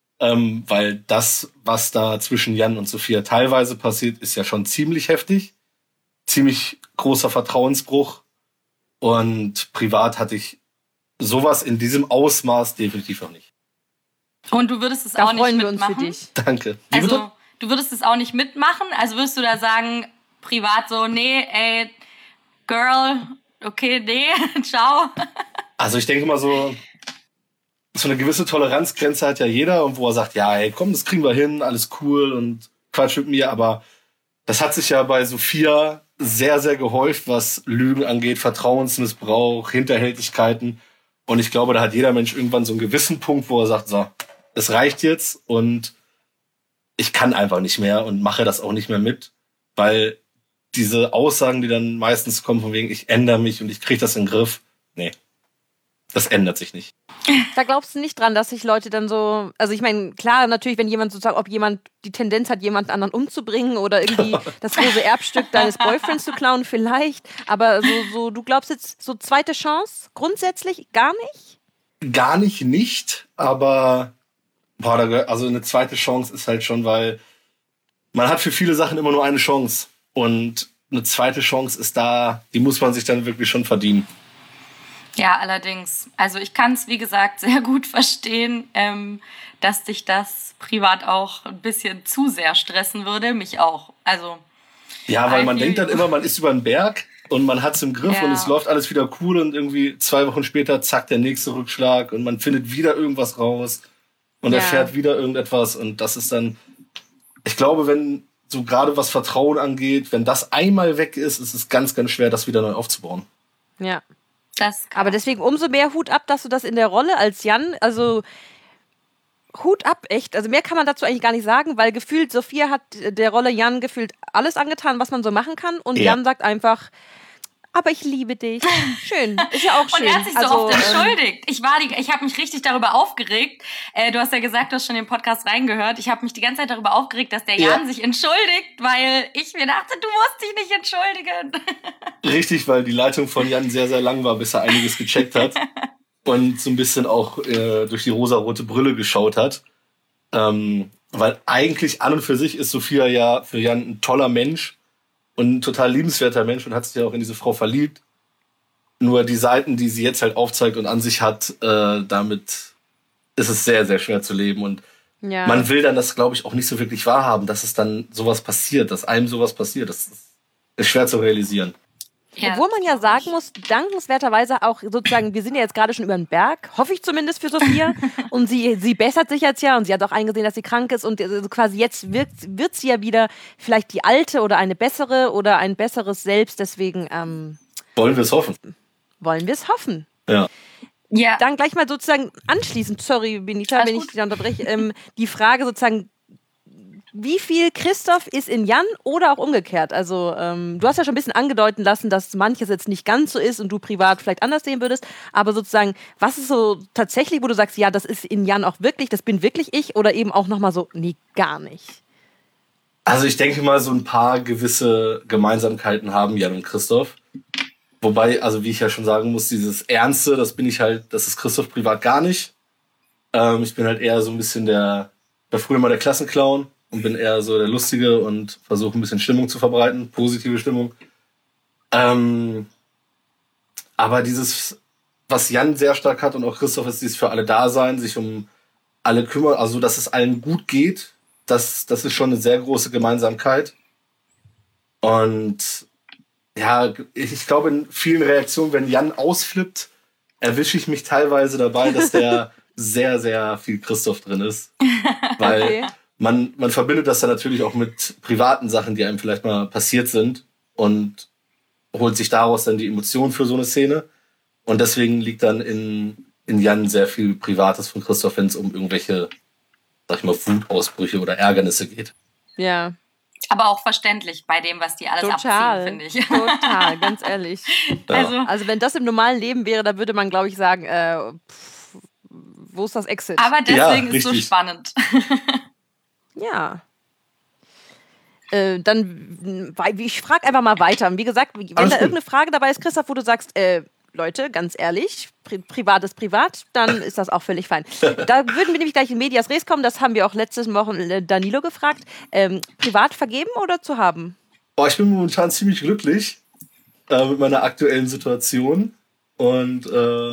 Weil das, was da zwischen Jan und Sophia teilweise passiert, ist ja schon ziemlich heftig. Ziemlich großer Vertrauensbruch. Und privat hatte ich sowas in diesem Ausmaß definitiv noch nicht. Und du würdest es auch nicht mitmachen? Da freuen wir uns für dich. Danke. Also, du würdest es auch nicht mitmachen? Also würdest du da sagen, privat so, nee, ey, Girl, okay, nee, ciao? Also ich denke mal so eine gewisse Toleranzgrenze hat ja jeder, und wo er sagt, ja, ey, komm, das kriegen wir hin, alles cool und Quatsch mit mir, aber das hat sich ja bei Sophia sehr, sehr gehäuft, was Lügen angeht, Vertrauensmissbrauch, Hinterhältigkeiten. Und ich glaube, da hat jeder Mensch irgendwann so einen gewissen Punkt, wo er sagt, so, es reicht jetzt und ich kann einfach nicht mehr und mache das auch nicht mehr mit, weil diese Aussagen, die dann meistens kommen von wegen, ich ändere mich und ich kriege das in den Griff, nee, das ändert sich nicht. Da glaubst du nicht dran, dass sich Leute dann so, also ich meine, klar, natürlich, wenn jemand sozusagen, ob jemand die Tendenz hat, jemanden anderen umzubringen oder irgendwie das große Erbstück deines Boyfriends zu klauen, vielleicht, aber so du glaubst jetzt, so zweite Chance, grundsätzlich gar nicht? Gar nicht, aber also eine zweite Chance ist halt schon, weil man hat für viele Sachen immer nur eine Chance und eine zweite Chance ist da, die muss man sich dann wirklich schon verdienen. Ja, allerdings. Also ich kann es, wie gesagt, sehr gut verstehen, dass dich das privat auch ein bisschen zu sehr stressen würde. Mich auch. Also ja, weil man denkt dann immer, man ist über den Berg und man hat es im Griff und es läuft alles wieder cool und irgendwie 2 Wochen später, zack, der nächste Rückschlag und man findet wieder irgendwas raus und erfährt wieder irgendetwas und das ist dann, ich glaube, wenn so gerade was Vertrauen angeht, wenn das einmal weg ist, ist es ganz, ganz schwer, das wieder neu aufzubauen. Ja. Aber deswegen umso mehr Hut ab, dass du das in der Rolle als Jan, also Hut ab, echt. Also mehr kann man dazu eigentlich gar nicht sagen, weil gefühlt Sophia hat der Rolle Jan gefühlt alles angetan, was man so machen kann und Jan sagt einfach, aber ich liebe dich. Schön, ist ja auch schön. Und er hat sich so oft entschuldigt. Ich habe mich richtig darüber aufgeregt. Du hast ja gesagt, du hast schon den Podcast reingehört. Ich habe mich die ganze Zeit darüber aufgeregt, dass der Jan sich entschuldigt, weil ich mir dachte, du musst dich nicht entschuldigen. Richtig, weil die Leitung von Jan sehr, sehr lang war, bis er einiges gecheckt hat und so ein bisschen auch durch die rosarote Brille geschaut hat. Weil eigentlich an und für sich ist Sophia ja für Jan ein toller Mensch und ein total liebenswerter Mensch und hat sich ja auch in diese Frau verliebt. Nur die Seiten, die sie jetzt halt aufzeigt und an sich hat, damit ist es sehr, sehr schwer zu leben. Und man will dann das, glaube ich, auch nicht so wirklich wahrhaben, dass es dann sowas passiert, dass einem sowas passiert. Das ist schwer zu realisieren. Ja, obwohl man ja sagen muss, dankenswerterweise auch sozusagen, wir sind ja jetzt gerade schon über den Berg, hoffe ich zumindest für Sophia. Und sie bessert sich jetzt ja und sie hat auch eingesehen, dass sie krank ist. Und quasi jetzt wird sie ja wieder vielleicht die alte oder eine bessere oder ein besseres Selbst. Deswegen wollen wir es hoffen. Wollen wir es hoffen. Ja. Ja. Dann gleich mal sozusagen anschließend, sorry Benita, Alles wenn gut. ich dich unterbreche, die Frage sozusagen, wie viel Christoph ist in Jan oder auch umgekehrt? Also du hast ja schon ein bisschen angedeuten lassen, dass manches jetzt nicht ganz so ist und du privat vielleicht anders sehen würdest, aber sozusagen, was ist so tatsächlich, wo du sagst, ja, das ist in Jan auch wirklich, das bin wirklich ich, oder eben auch nochmal so, nee, gar nicht? Also ich denke mal, so ein paar gewisse Gemeinsamkeiten haben Jan und Christoph. Wobei, also wie ich ja schon sagen muss, dieses Ernste, das ist Christoph privat gar nicht. Ich bin halt eher so ein bisschen war früher mal der Klassenclown und bin eher so der Lustige und versuche ein bisschen Stimmung zu verbreiten, positive Stimmung. Aber dieses, was Jan sehr stark hat und auch Christoph, ist dieses für alle da sein, sich um alle kümmern, also dass es allen gut geht, das ist schon eine sehr große Gemeinsamkeit. Und ja, ich glaube, in vielen Reaktionen, wenn Jan ausflippt, erwische ich mich teilweise dabei, dass der sehr, sehr viel Christoph drin ist. Weil Okay. man verbindet das dann natürlich auch mit privaten Sachen, die einem vielleicht mal passiert sind und holt sich daraus dann die Emotionen für so eine Szene. Und deswegen liegt dann in Jan sehr viel Privates von Christoph, wenn es um irgendwelche, sag ich mal, Wutausbrüche oder Ärgernisse geht. Ja, Aber auch verständlich bei dem, was die alles total, abziehen, finde ich. total, ganz ehrlich. Ja. Also wenn das im normalen Leben wäre, dann würde man, glaube ich, sagen, wo ist das Exit? Aber deswegen Ja, ist so richtig. spannend. Ja. Dann, ich frage einfach mal weiter. Wie gesagt, wenn da Alles gut. irgendeine Frage dabei ist, Christoph, wo du sagst, Leute, ganz ehrlich, privat ist privat, dann ist das auch völlig fein. Da würden wir nämlich gleich in Medias Res kommen, das haben wir auch letztes Woche Danilo gefragt. Privat vergeben oder zu haben? Ich bin momentan ziemlich glücklich mit meiner aktuellen Situation. Und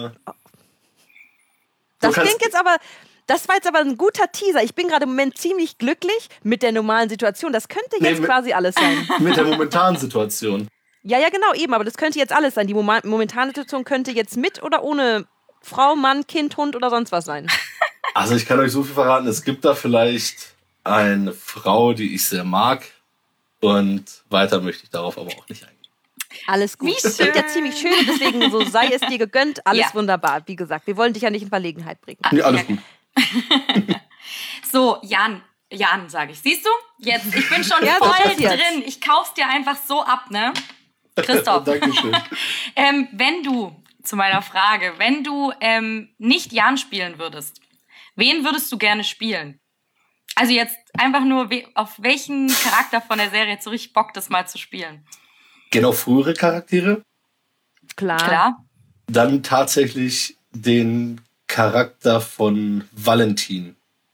Das kannst- klingt jetzt aber, das war jetzt aber ein guter Teaser. Ich bin gerade im Moment ziemlich glücklich mit der normalen Situation. Das könnte jetzt quasi alles sein. mit der momentanen Situation. Ja, genau, eben, aber das könnte jetzt alles sein. Die momentane Situation könnte jetzt mit oder ohne Frau, Mann, Kind, Hund oder sonst was sein. Also ich kann euch so viel verraten, es gibt da vielleicht eine Frau, die ich sehr mag. Und weiter möchte ich darauf aber auch nicht eingehen. Alles gut. Wie Das klingt ja schön. ziemlich schön, deswegen so sei es dir gegönnt. Alles Ja. wunderbar. Wie gesagt, wir wollen dich ja nicht in Verlegenheit bringen. Ja, alles gut. So, Jan, sage ich. Siehst du? Jetzt, ich bin schon Ja, das voll passiert. drin. Ich kauf's dir einfach so ab, ne? Christoph, Dankeschön. wenn du nicht Jan spielen würdest, wen würdest du gerne spielen? Also jetzt einfach nur, auf welchen Charakter von der Serie hast du richtig Bock, das mal zu spielen? Genau, frühere Charaktere. Klar? Dann tatsächlich den Charakter von Valentin.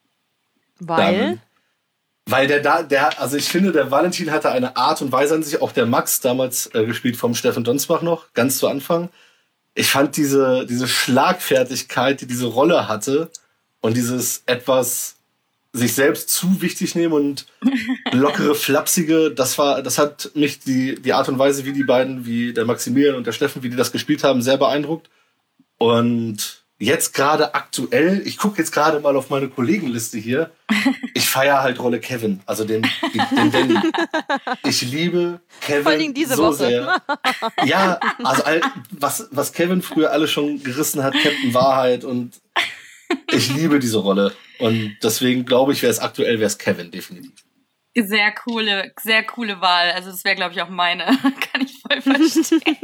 Weil? Weil also ich finde, der Valentin hatte eine Art und Weise an sich, auch der Max, damals gespielt vom Steffen Donsbach noch, ganz zu Anfang. Ich fand diese Schlagfertigkeit, die diese Rolle hatte und dieses etwas sich selbst zu wichtig nehmen und lockere, flapsige, das hat mich die Art und Weise, wie die beiden, wie der Maximilian und der Steffen, wie die das gespielt haben, sehr beeindruckt. Und jetzt gerade aktuell, ich gucke jetzt gerade mal auf meine Kollegenliste hier, ich feiere halt Rolle Kevin, also den Danny. Ich liebe Vor allen Kevin Dingen diese so Woche. sehr. Ja, also was Kevin früher alle schon gerissen hat, Captain Wahrheit, und ich liebe diese Rolle. Und deswegen glaube ich, wäre es Kevin, definitiv. Sehr coole Wahl. Also das wäre, glaube ich, auch meine. Kann ich voll verstehen.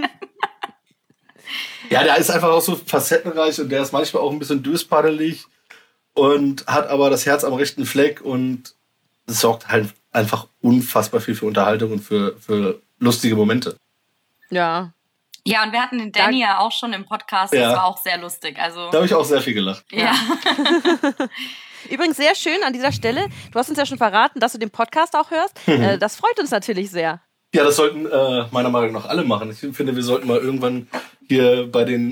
Ja, der ist einfach auch so facettenreich und der ist manchmal auch ein bisschen döspaddelig und hat aber das Herz am rechten Fleck und sorgt halt einfach unfassbar viel für Unterhaltung und für lustige Momente. Ja. Ja, und wir hatten den Danny ja auch schon im Podcast. Das Ja. war auch sehr lustig. Also Da habe ich auch sehr viel gelacht. ja. Übrigens sehr schön an dieser Stelle. Du hast uns ja schon verraten, dass du den Podcast auch hörst. Das freut uns natürlich sehr. Ja, das sollten meiner Meinung nach alle machen. Ich finde, wir sollten mal irgendwann hier bei den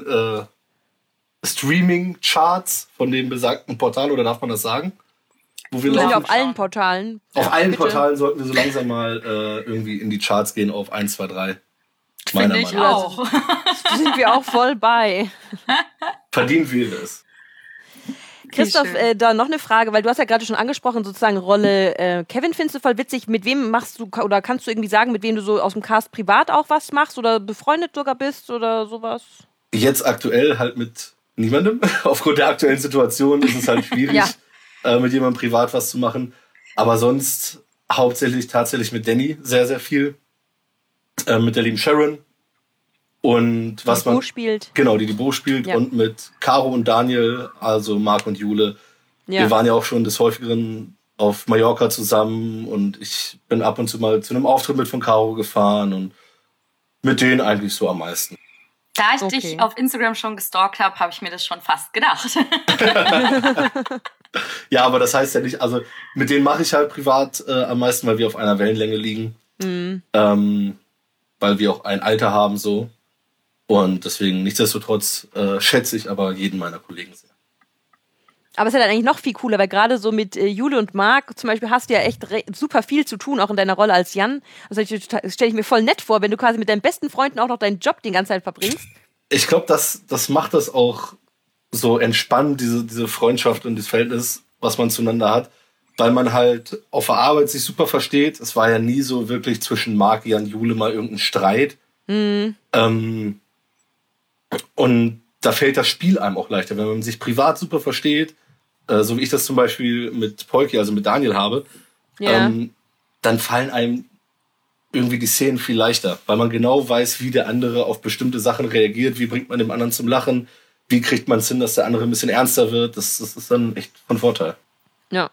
Streaming-Charts von dem besagten Portal, oder darf man das sagen? Wo wir Wir sind ja laufen. auf allen Portalen. Auf allen Bitte. Portalen sollten wir so langsam mal irgendwie in die Charts gehen auf 1, 2, 3. Meiner Finde ich Meinung nach. auch. Da sind wir auch voll bei. Verdient wäre es. Christoph, schön. da noch eine Frage, weil du hast ja gerade schon angesprochen, sozusagen Rolle Kevin findest du voll witzig. Mit wem machst du, oder kannst du irgendwie sagen, mit wem du so aus dem Cast privat auch was machst oder befreundet sogar bist oder sowas? Jetzt aktuell halt mit niemandem. Aufgrund der aktuellen Situation ist es halt schwierig, mit jemandem privat was zu machen. Aber sonst hauptsächlich tatsächlich mit Danny sehr, sehr viel. Mit der lieben Sharon. Und was die man. Bo spielt. Genau, die Bo spielt. Ja. Und mit Caro und Daniel, also Marc und Jule. Ja. Wir waren ja auch schon des Häufigeren auf Mallorca zusammen. Und ich bin ab und zu mal zu einem Auftritt mit von Caro gefahren. Und mit denen eigentlich so am meisten. Da ich dich auf Instagram schon gestalkt habe, habe ich mir das schon fast gedacht. Ja, aber das heißt ja nicht, also mit denen mache ich halt privat am meisten, weil wir auf einer Wellenlänge liegen. Mhm. Weil wir auch ein Alter haben so. Und deswegen, nichtsdestotrotz schätze ich aber jeden meiner Kollegen sehr. Aber es ist ja dann eigentlich noch viel cooler, weil gerade so mit Jule und Marc zum Beispiel hast du ja echt super viel zu tun, auch in deiner Rolle als Jan. Also stelle ich mir voll nett vor, wenn du quasi mit deinen besten Freunden auch noch deinen Job die ganze Zeit verbringst. Ich glaube, das macht das auch so entspannt, diese Freundschaft und das Verhältnis, was man zueinander hat, weil man halt auf der Arbeit sich super versteht. Es war ja nie so wirklich zwischen Marc, Jan, Jule mal irgendein Streit. Mhm. Und da fällt das Spiel einem auch leichter, wenn man sich privat super versteht, so wie ich das zum Beispiel mit Polki, also mit Daniel habe, dann fallen einem irgendwie die Szenen viel leichter, weil man genau weiß, wie der andere auf bestimmte Sachen reagiert, wie bringt man dem anderen zum Lachen, wie kriegt man es hin, dass der andere ein bisschen ernster wird. Das ist dann echt von Vorteil. Ja,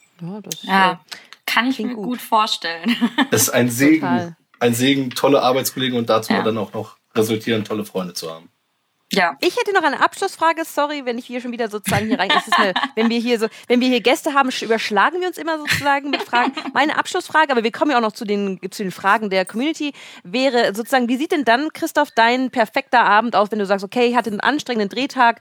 kann ich mir gut vorstellen. Es ist ein Segen, tolle Arbeitskollegen und dazu dann auch noch resultieren, tolle Freunde zu haben. Ja. Ich hätte noch eine Abschlussfrage. Sorry, wenn ich hier schon wieder sozusagen hier rein. Wenn wir hier Gäste haben, überschlagen wir uns immer sozusagen mit Fragen. Meine Abschlussfrage, aber wir kommen ja auch noch zu den Fragen der Community, wäre sozusagen, wie sieht denn dann, Christoph, dein perfekter Abend aus, wenn du sagst, okay, ich hatte einen anstrengenden Drehtag.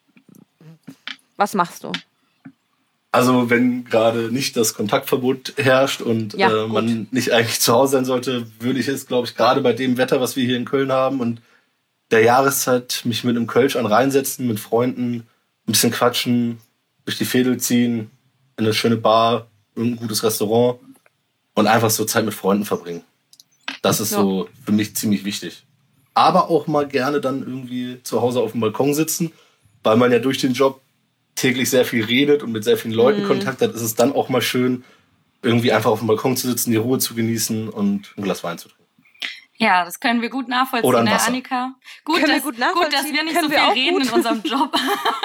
Was machst du? Also wenn gerade nicht das Kontaktverbot herrscht und man nicht eigentlich zu Hause sein sollte, würde ich es, glaube ich, gerade bei dem Wetter, was wir hier in Köln haben und der Jahreszeit mich mit einem Kölsch an reinsetzen, mit Freunden, ein bisschen quatschen, durch die Veedel ziehen, in eine schöne Bar, irgendein gutes Restaurant und einfach so Zeit mit Freunden verbringen. Das ist so für mich ziemlich wichtig. Aber auch mal gerne dann irgendwie zu Hause auf dem Balkon sitzen, weil man ja durch den Job täglich sehr viel redet und mit sehr vielen Leuten Kontakt hat, ist es dann auch mal schön, irgendwie einfach auf dem Balkon zu sitzen, die Ruhe zu genießen und ein Glas Wein zu trinken. Ja, das können wir gut nachvollziehen, ne, Annika? Gut, dass wir nicht so viel reden in unserem Job.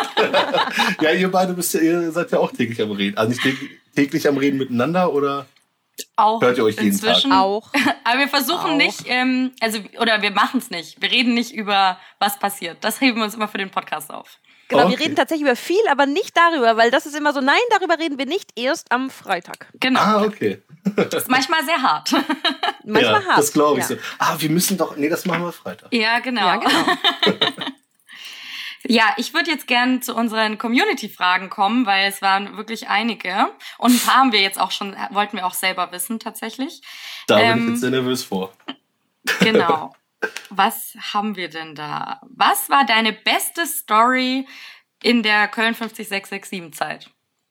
Ja, ihr beide ihr seid ja auch täglich am Reden. Also nicht täglich am Reden miteinander oder auch hört ihr euch jeden Tag? Auch. Aber wir versuchen nicht, oder wir machen es nicht. Wir reden nicht über, was passiert. Das heben wir uns immer für den Podcast auf. Genau, wir reden tatsächlich über viel, aber nicht darüber, weil das ist immer so, nein, darüber reden wir nicht, erst am Freitag. Genau. Ah, okay. Das ist manchmal sehr hart. Manchmal hart. Das glaube ich so. Wir müssen doch, das machen wir Freitag. Ja, genau. Ja, ich würde jetzt gern zu unseren Community-Fragen kommen, weil es waren wirklich einige. Und ein paar haben wir jetzt auch schon, wollten wir auch selber wissen, tatsächlich. Da bin ich jetzt sehr nervös vor. Genau. Was haben wir denn da? Was war deine beste Story in der Köln 50667-Zeit?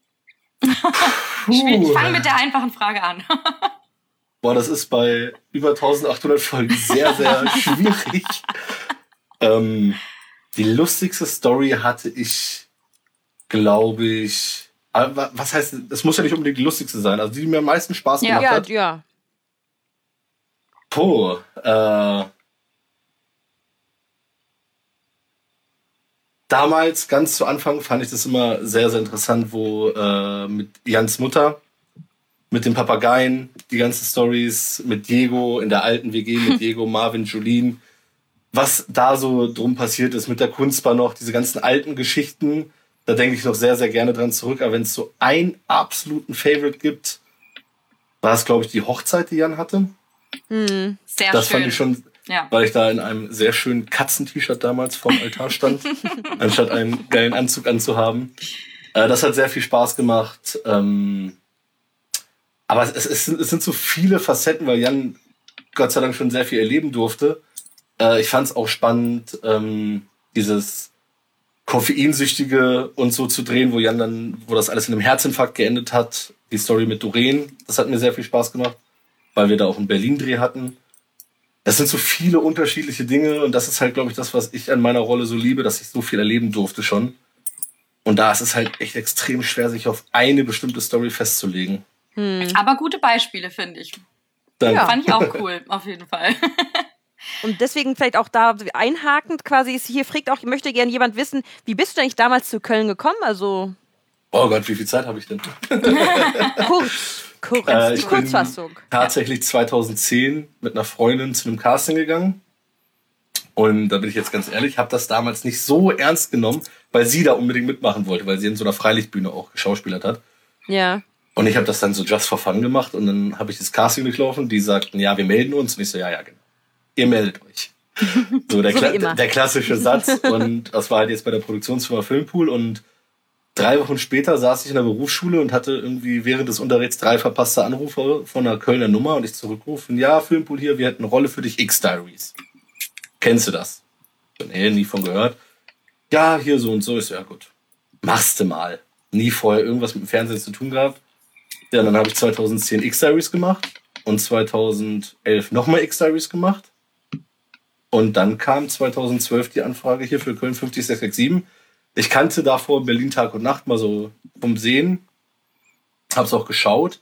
Ich fange mit der einfachen Frage an. Boah, das ist bei über 1800 Folgen sehr, sehr schwierig. Die lustigste Story hatte ich, glaube ich... Aber was heißt, es muss ja nicht unbedingt die lustigste sein. Also die, die mir am meisten Spaß gemacht hat. Ja. Damals, ganz zu Anfang, fand ich das immer sehr, sehr interessant, wo mit Jans Mutter, mit den Papageien, die ganzen Stories, mit Diego in der alten WG, mit Diego, Marvin, Julien, was da so drum passiert ist, mit der Kunstbar noch, diese ganzen alten Geschichten, da denke ich noch sehr, sehr gerne dran zurück. Aber wenn es so einen absoluten Favorite gibt, war es, glaube ich, die Hochzeit, die Jan hatte. Sehr das schön. Fand ich schon... Ja. Weil ich da in einem sehr schönen Katzen-T-Shirt damals vorm Altar stand, anstatt einen geilen Anzug anzuhaben. Das hat sehr viel Spaß gemacht. Aber es sind so viele Facetten, weil Jan Gott sei Dank schon sehr viel erleben durfte. Ich fand es auch spannend, dieses Koffeinsüchtige und so zu drehen, wo das alles in einem Herzinfarkt geendet hat. Die Story mit Doreen, das hat mir sehr viel Spaß gemacht, weil wir da auch einen Berlin-Dreh hatten. das sind so viele unterschiedliche Dinge und das ist halt, glaube ich, das, was ich an meiner Rolle so liebe, dass ich so viel erleben durfte schon. Und da ist es halt echt extrem schwer, sich auf eine bestimmte Story festzulegen. Aber gute Beispiele, finde ich. Danke. Ja. Fand ich auch cool, auf jeden Fall. Und deswegen vielleicht auch da einhakend quasi, ist hier fragt auch, möchte gerne jemand wissen, wie bist du eigentlich damals zu Köln gekommen? Also Oh Gott, wie viel Zeit habe ich denn? die Ich Kurzfassung. bin tatsächlich 2010 mit einer Freundin zu einem Casting gegangen. Und da bin ich jetzt ganz ehrlich, habe das damals nicht so ernst genommen, weil sie da unbedingt mitmachen wollte, weil sie in so einer Freilichtbühne auch geschauspielert hat. Ja. Und ich habe das dann so just for fun gemacht und dann habe ich das Casting durchlaufen. Die sagten, ja, wir melden uns. Und ich so, ja, genau. Ihr meldet euch. So der klassische Satz. Und das war halt jetzt bei der Produktionsfirma Filmpool. Und 3 Wochen später saß ich in der Berufsschule und hatte irgendwie während des Unterrichts 3 verpasste Anrufe von einer Kölner Nummer. Und ich zurückrufe, ja, Filmpool hier, wir hätten eine Rolle für dich, X-Diaries. Kennst du das? Nee, nie von gehört. Ja, hier so und so. Ist ja gut. Machst du mal. Nie vorher irgendwas mit dem Fernsehen zu tun gehabt. Ja, dann habe ich 2010 X-Diaries gemacht und 2011 nochmal X-Diaries gemacht. Und dann kam 2012 die Anfrage hier für Köln 50667. Ich kannte davor Berlin Tag und Nacht mal so vom Sehen. Hab's auch geschaut.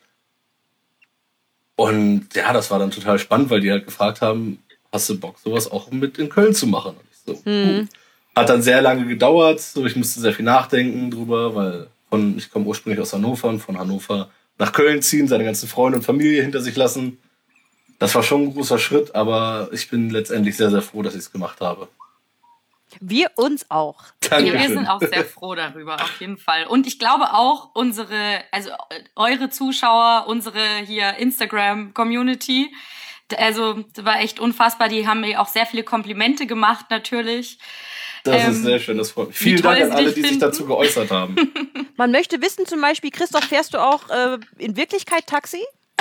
Und ja, das war dann total spannend, weil die halt gefragt haben, hast du Bock, sowas auch mit in Köln zu machen? Und ich so, Hat dann sehr lange gedauert. So, ich musste sehr viel nachdenken drüber, weil ich komme ursprünglich aus Hannover und von Hannover nach Köln ziehen, seine ganzen Freunde und Familie hinter sich lassen. Das war schon ein großer Schritt, aber ich bin letztendlich sehr, sehr froh, dass ich es gemacht habe. Wir uns auch. Dankeschön. Wir sind auch sehr froh darüber, auf jeden Fall. Und ich glaube auch eure Zuschauer, unsere hier Instagram-Community, also das war echt unfassbar. Die haben mir auch sehr viele Komplimente gemacht, natürlich. Das ist sehr schön, das freut mich. Vielen Dank an alle, die sich dazu geäußert haben. Man möchte wissen zum Beispiel, Christoph, fährst du auch in Wirklichkeit Taxi?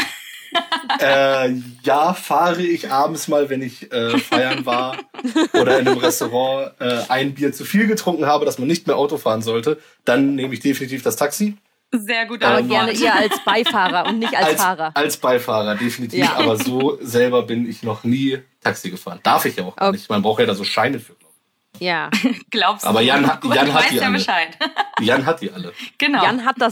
Ja, fahre ich abends mal, wenn ich feiern war oder in einem Restaurant ein Bier zu viel getrunken habe, dass man nicht mehr Auto fahren sollte, dann nehme ich definitiv das Taxi. Sehr gut. Aber gerne eher als Beifahrer und nicht als Fahrer. Als Beifahrer, definitiv. Ja. Aber so selber bin ich noch nie Taxi gefahren. Darf ich ja auch gar nicht. Man braucht ja da so Scheine für, glaube ich. Ja. Glaubst du? Aber Jan hat die alle. Bescheid. Jan hat die alle. Genau.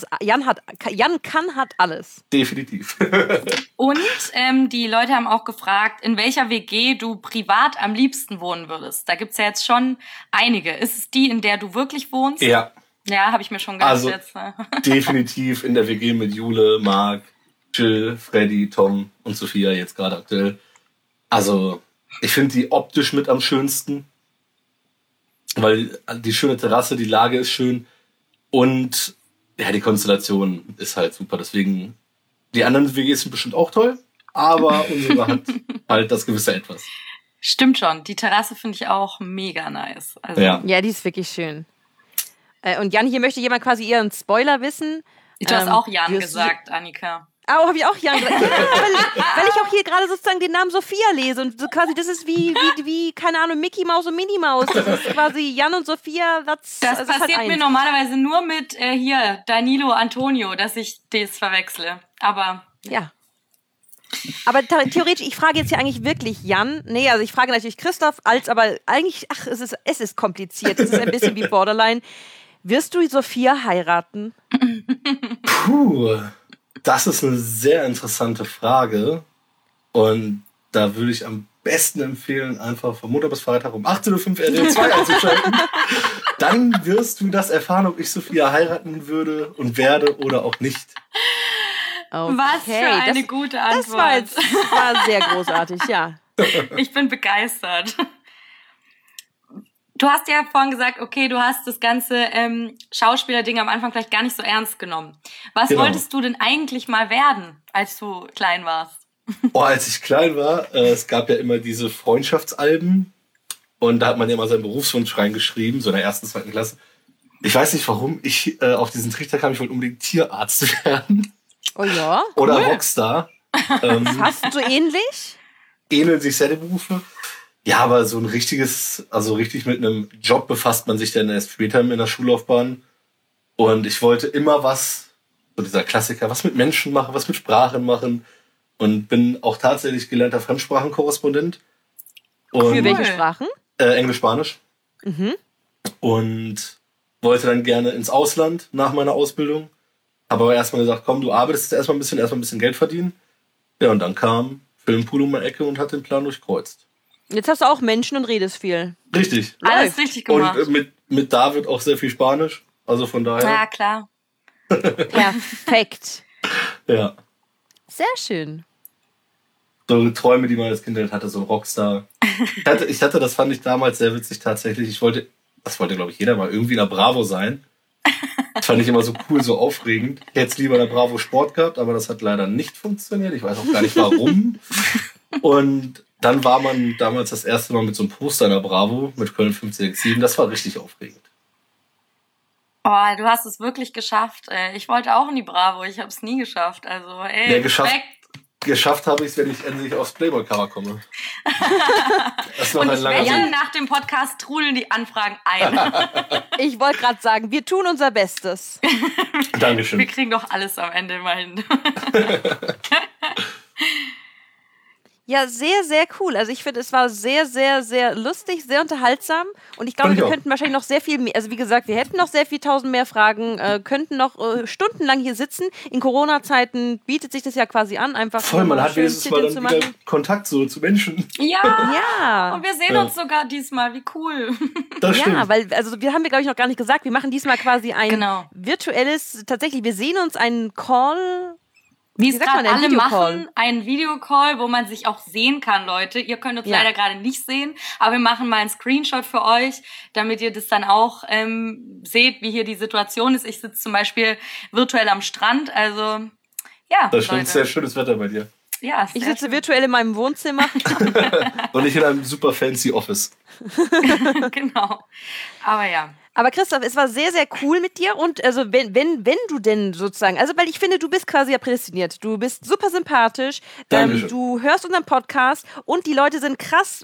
Jan hat alles. Definitiv. Und die Leute haben auch gefragt, in welcher WG du privat am liebsten wohnen würdest. Da gibt's ja jetzt schon einige. Ist es die, in der du wirklich wohnst? Ja. Ja, habe ich mir schon gedacht Also jetzt. definitiv in der WG mit Jule, Marc, Jill, Freddy, Tom und Sophia jetzt gerade aktuell. Also ich finde die optisch mit am schönsten, weil die schöne Terrasse, die Lage ist schön und ja, die Konstellation ist halt super. Deswegen, die anderen WGs sind bestimmt auch toll, aber unsere hat halt das gewisse Etwas. Stimmt schon, die Terrasse finde ich auch mega nice. Also, Ja, Ja, die ist wirklich schön. Und Jan, hier möchte jemand quasi ihren Spoiler wissen. Du hast auch Jan wirst gesagt, Annika. Oh, habe ich auch Jan gesagt. weil ich auch hier gerade sozusagen den Namen Sophia lese und so quasi, das ist wie keine Ahnung, Mickey Maus und Minnie Maus. Das ist quasi Jan und Sophia. Das ist passiert halt mir normalerweise nur mit hier Danilo Antonio, dass ich das verwechsle. Aber Ja. Aber theoretisch, ich frage jetzt hier eigentlich wirklich Jan. Nee, also ich frage natürlich Christoph, aber eigentlich, es ist kompliziert. Es ist ein bisschen wie Borderline. Wirst du Sophia heiraten? Puh, das ist eine sehr interessante Frage. Und da würde ich am besten empfehlen, einfach von Montag bis Freitag um 18.05 Uhr RTL 2 einzuschalten. Dann wirst du das erfahren, ob ich Sophia heiraten würde und werde oder auch nicht. Okay, was für eine gute Antwort. Das war sehr großartig, ja. Ich bin begeistert. Du hast ja vorhin gesagt, okay, du hast das ganze Schauspielerding am Anfang vielleicht gar nicht so ernst genommen. Was Genau. wolltest du denn eigentlich mal werden, als du klein warst? Oh, als ich klein war, es gab ja immer diese Freundschaftsalben und da hat man ja mal seinen Berufswunsch reingeschrieben, so in der 1., 2. Klasse. Ich weiß nicht, warum ich auf diesen Trichter kam, ich wollte unbedingt Tierarzt werden. Oh ja? Oder Rockstar. Fast so ähnlich? Ähneln sich sehr die Berufe. Ja, aber so ein richtig mit einem Job befasst man sich dann erst später in der Schullaufbahn. Und ich wollte immer so dieser Klassiker, was mit Menschen machen, was mit Sprachen machen. Und bin auch tatsächlich gelernter Fremdsprachenkorrespondent. Und, Für welche Sprachen? Englisch, Spanisch. Mhm. Und wollte dann gerne ins Ausland nach meiner Ausbildung. Habe aber erstmal gesagt, komm, du arbeitest erstmal ein bisschen Geld verdienen. Ja, und dann kam Filmpool um meine Ecke und hat den Plan durchkreuzt. Jetzt hast du auch Menschen und redest viel. Richtig. Alles richtig gemacht. Und mit David auch sehr viel Spanisch. Also von daher. Ja, klar. Perfekt. Ja. Sehr schön. So Träume, die man als Kind hatte, so ein Rockstar. Ich hatte, das fand ich damals sehr witzig tatsächlich. Das wollte, glaube ich, jeder mal irgendwie in der Bravo sein. Das fand ich immer so cool, so aufregend. Ich hätte es lieber in der Bravo Sport gehabt, aber das hat leider nicht funktioniert. Ich weiß auch gar nicht warum. Und dann war man damals das erste Mal mit so einem Poster in der Bravo mit Köln 567. Das war richtig aufregend. Oh, du hast es wirklich geschafft. Ich wollte auch in die Bravo, ich habe es nie geschafft. Also, ey, Ja, geschafft habe ich es, wenn ich endlich aufs Playboy-Cover komme. Das ist noch und ein langer Weg. nach dem Podcast trudeln die Anfragen ein. Ich wollte gerade sagen, wir tun unser Bestes. Dankeschön. Wir kriegen doch alles am Ende mal hin. Ja, sehr, sehr cool. Also ich finde, es war sehr, sehr, sehr lustig, sehr unterhaltsam. Und ich glaube, wir könnten wahrscheinlich noch sehr viel mehr, also wie gesagt, wir hätten noch sehr viel 1000 mehr Fragen, könnten noch stundenlang hier sitzen. In Corona-Zeiten bietet sich das ja quasi an, einfach voll, man hat wenigstens mal dann zu wieder Kontakt so zu Menschen. Ja. Und wir sehen uns sogar diesmal, wie cool. Das stimmt. Ja, weil, also wir haben glaube ich, noch gar nicht gesagt, wir machen diesmal quasi ein virtuelles, tatsächlich, wir sehen uns einen Call. Wie es gerade alle machen, einen Videocall, wo man sich auch sehen kann, Leute. Ihr könnt uns leider gerade nicht sehen, aber wir machen mal einen Screenshot für euch, damit ihr das dann auch seht, wie hier die Situation ist. Ich sitze zum Beispiel virtuell am Strand, also ja. Das stimmt, sehr schönes Wetter bei dir. Ja, ich sitze virtuell in meinem Wohnzimmer. Und ich in einem super fancy Office. Genau, aber ja. Aber Christoph, es war sehr, sehr cool mit dir und also wenn du denn sozusagen, also weil ich finde, du bist quasi ja prädestiniert. Du bist super sympathisch, du hörst unseren Podcast und die Leute sind krass,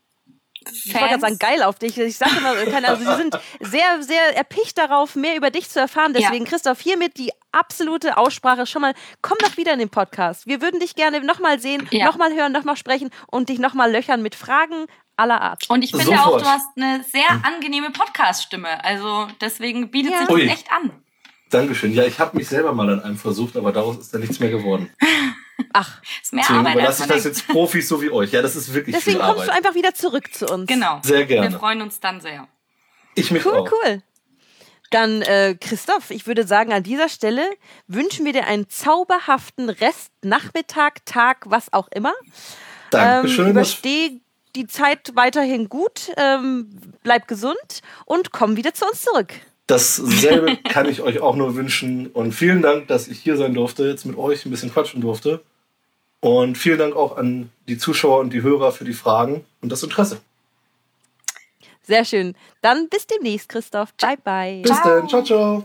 ich wollte gerade sagen, geil auf dich. Ich sage immer, also sie sind sehr, sehr erpicht darauf, mehr über dich zu erfahren. Deswegen, Christoph, hiermit die absolute Aussprache schon mal, komm doch wieder in den Podcast. Wir würden dich gerne nochmal sehen, nochmal hören, nochmal sprechen und dich nochmal löchern mit Fragen aller Art. Und ich finde auch, du hast eine sehr angenehme Podcast-Stimme. Also deswegen bietet sich das echt an. Dankeschön. Ja, ich habe mich selber mal an einem versucht, aber daraus ist dann nichts mehr geworden. Ach, ist mehr Arbeit. Überlasse ich das jetzt Profis so wie euch. Ja, das ist wirklich deswegen viel Arbeit. Deswegen kommst du einfach wieder zurück zu uns. Genau. Sehr gerne. Wir freuen uns dann sehr. Ich mich auch. Cool. Dann, Christoph, ich würde sagen, an dieser Stelle wünschen wir dir einen zauberhaften Rest, Nachmittag, Tag, was auch immer. Dankeschön. Übersteh die Zeit weiterhin gut, bleib gesund und komm wieder zu uns zurück. Dasselbe kann ich euch auch nur wünschen und vielen Dank, dass ich hier sein durfte, jetzt mit euch ein bisschen quatschen durfte und vielen Dank auch an die Zuschauer und die Hörer für die Fragen und das Interesse. Sehr schön. Dann bis demnächst, Christoph. Bye, bye. Bis dann. Ciao, ciao.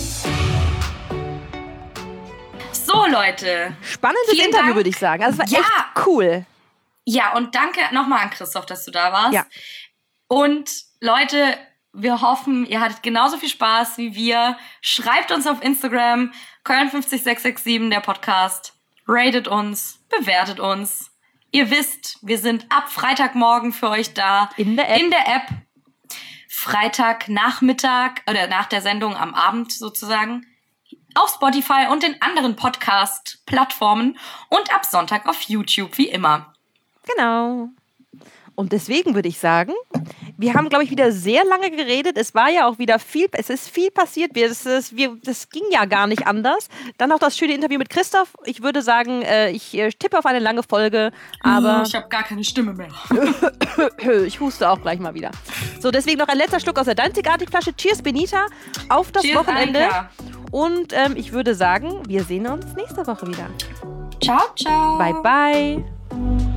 So, Leute. Spannendes Interview, würde ich sagen. Also es war echt cool. Ja, und danke nochmal an Christoph, dass du da warst. Ja. Und Leute, wir hoffen, ihr hattet genauso viel Spaß wie wir. Schreibt uns auf Instagram, Köln50667, der Podcast. Ratet uns, bewertet uns. Ihr wisst, wir sind ab Freitagmorgen für euch da. In der App. Freitagnachmittag oder nach der Sendung am Abend sozusagen. Auf Spotify und den anderen Podcast-Plattformen. Und ab Sonntag auf YouTube, wie immer. Genau. Und deswegen würde ich sagen, wir haben, glaube ich, wieder sehr lange geredet. Es war ja auch wieder es ist viel passiert. Das ging ja gar nicht anders. Dann auch das schöne Interview mit Christoph. Ich würde sagen, ich tippe auf eine lange Folge, aber... Ich habe gar keine Stimme mehr. Ich huste auch gleich mal wieder. So, deswegen noch ein letzter Schluck aus der Danzig-Artig-Flasche. Cheers, Benita. Auf das Wochenende. Annika. Und ich würde sagen, wir sehen uns nächste Woche wieder. Ciao, ciao. Bye, bye.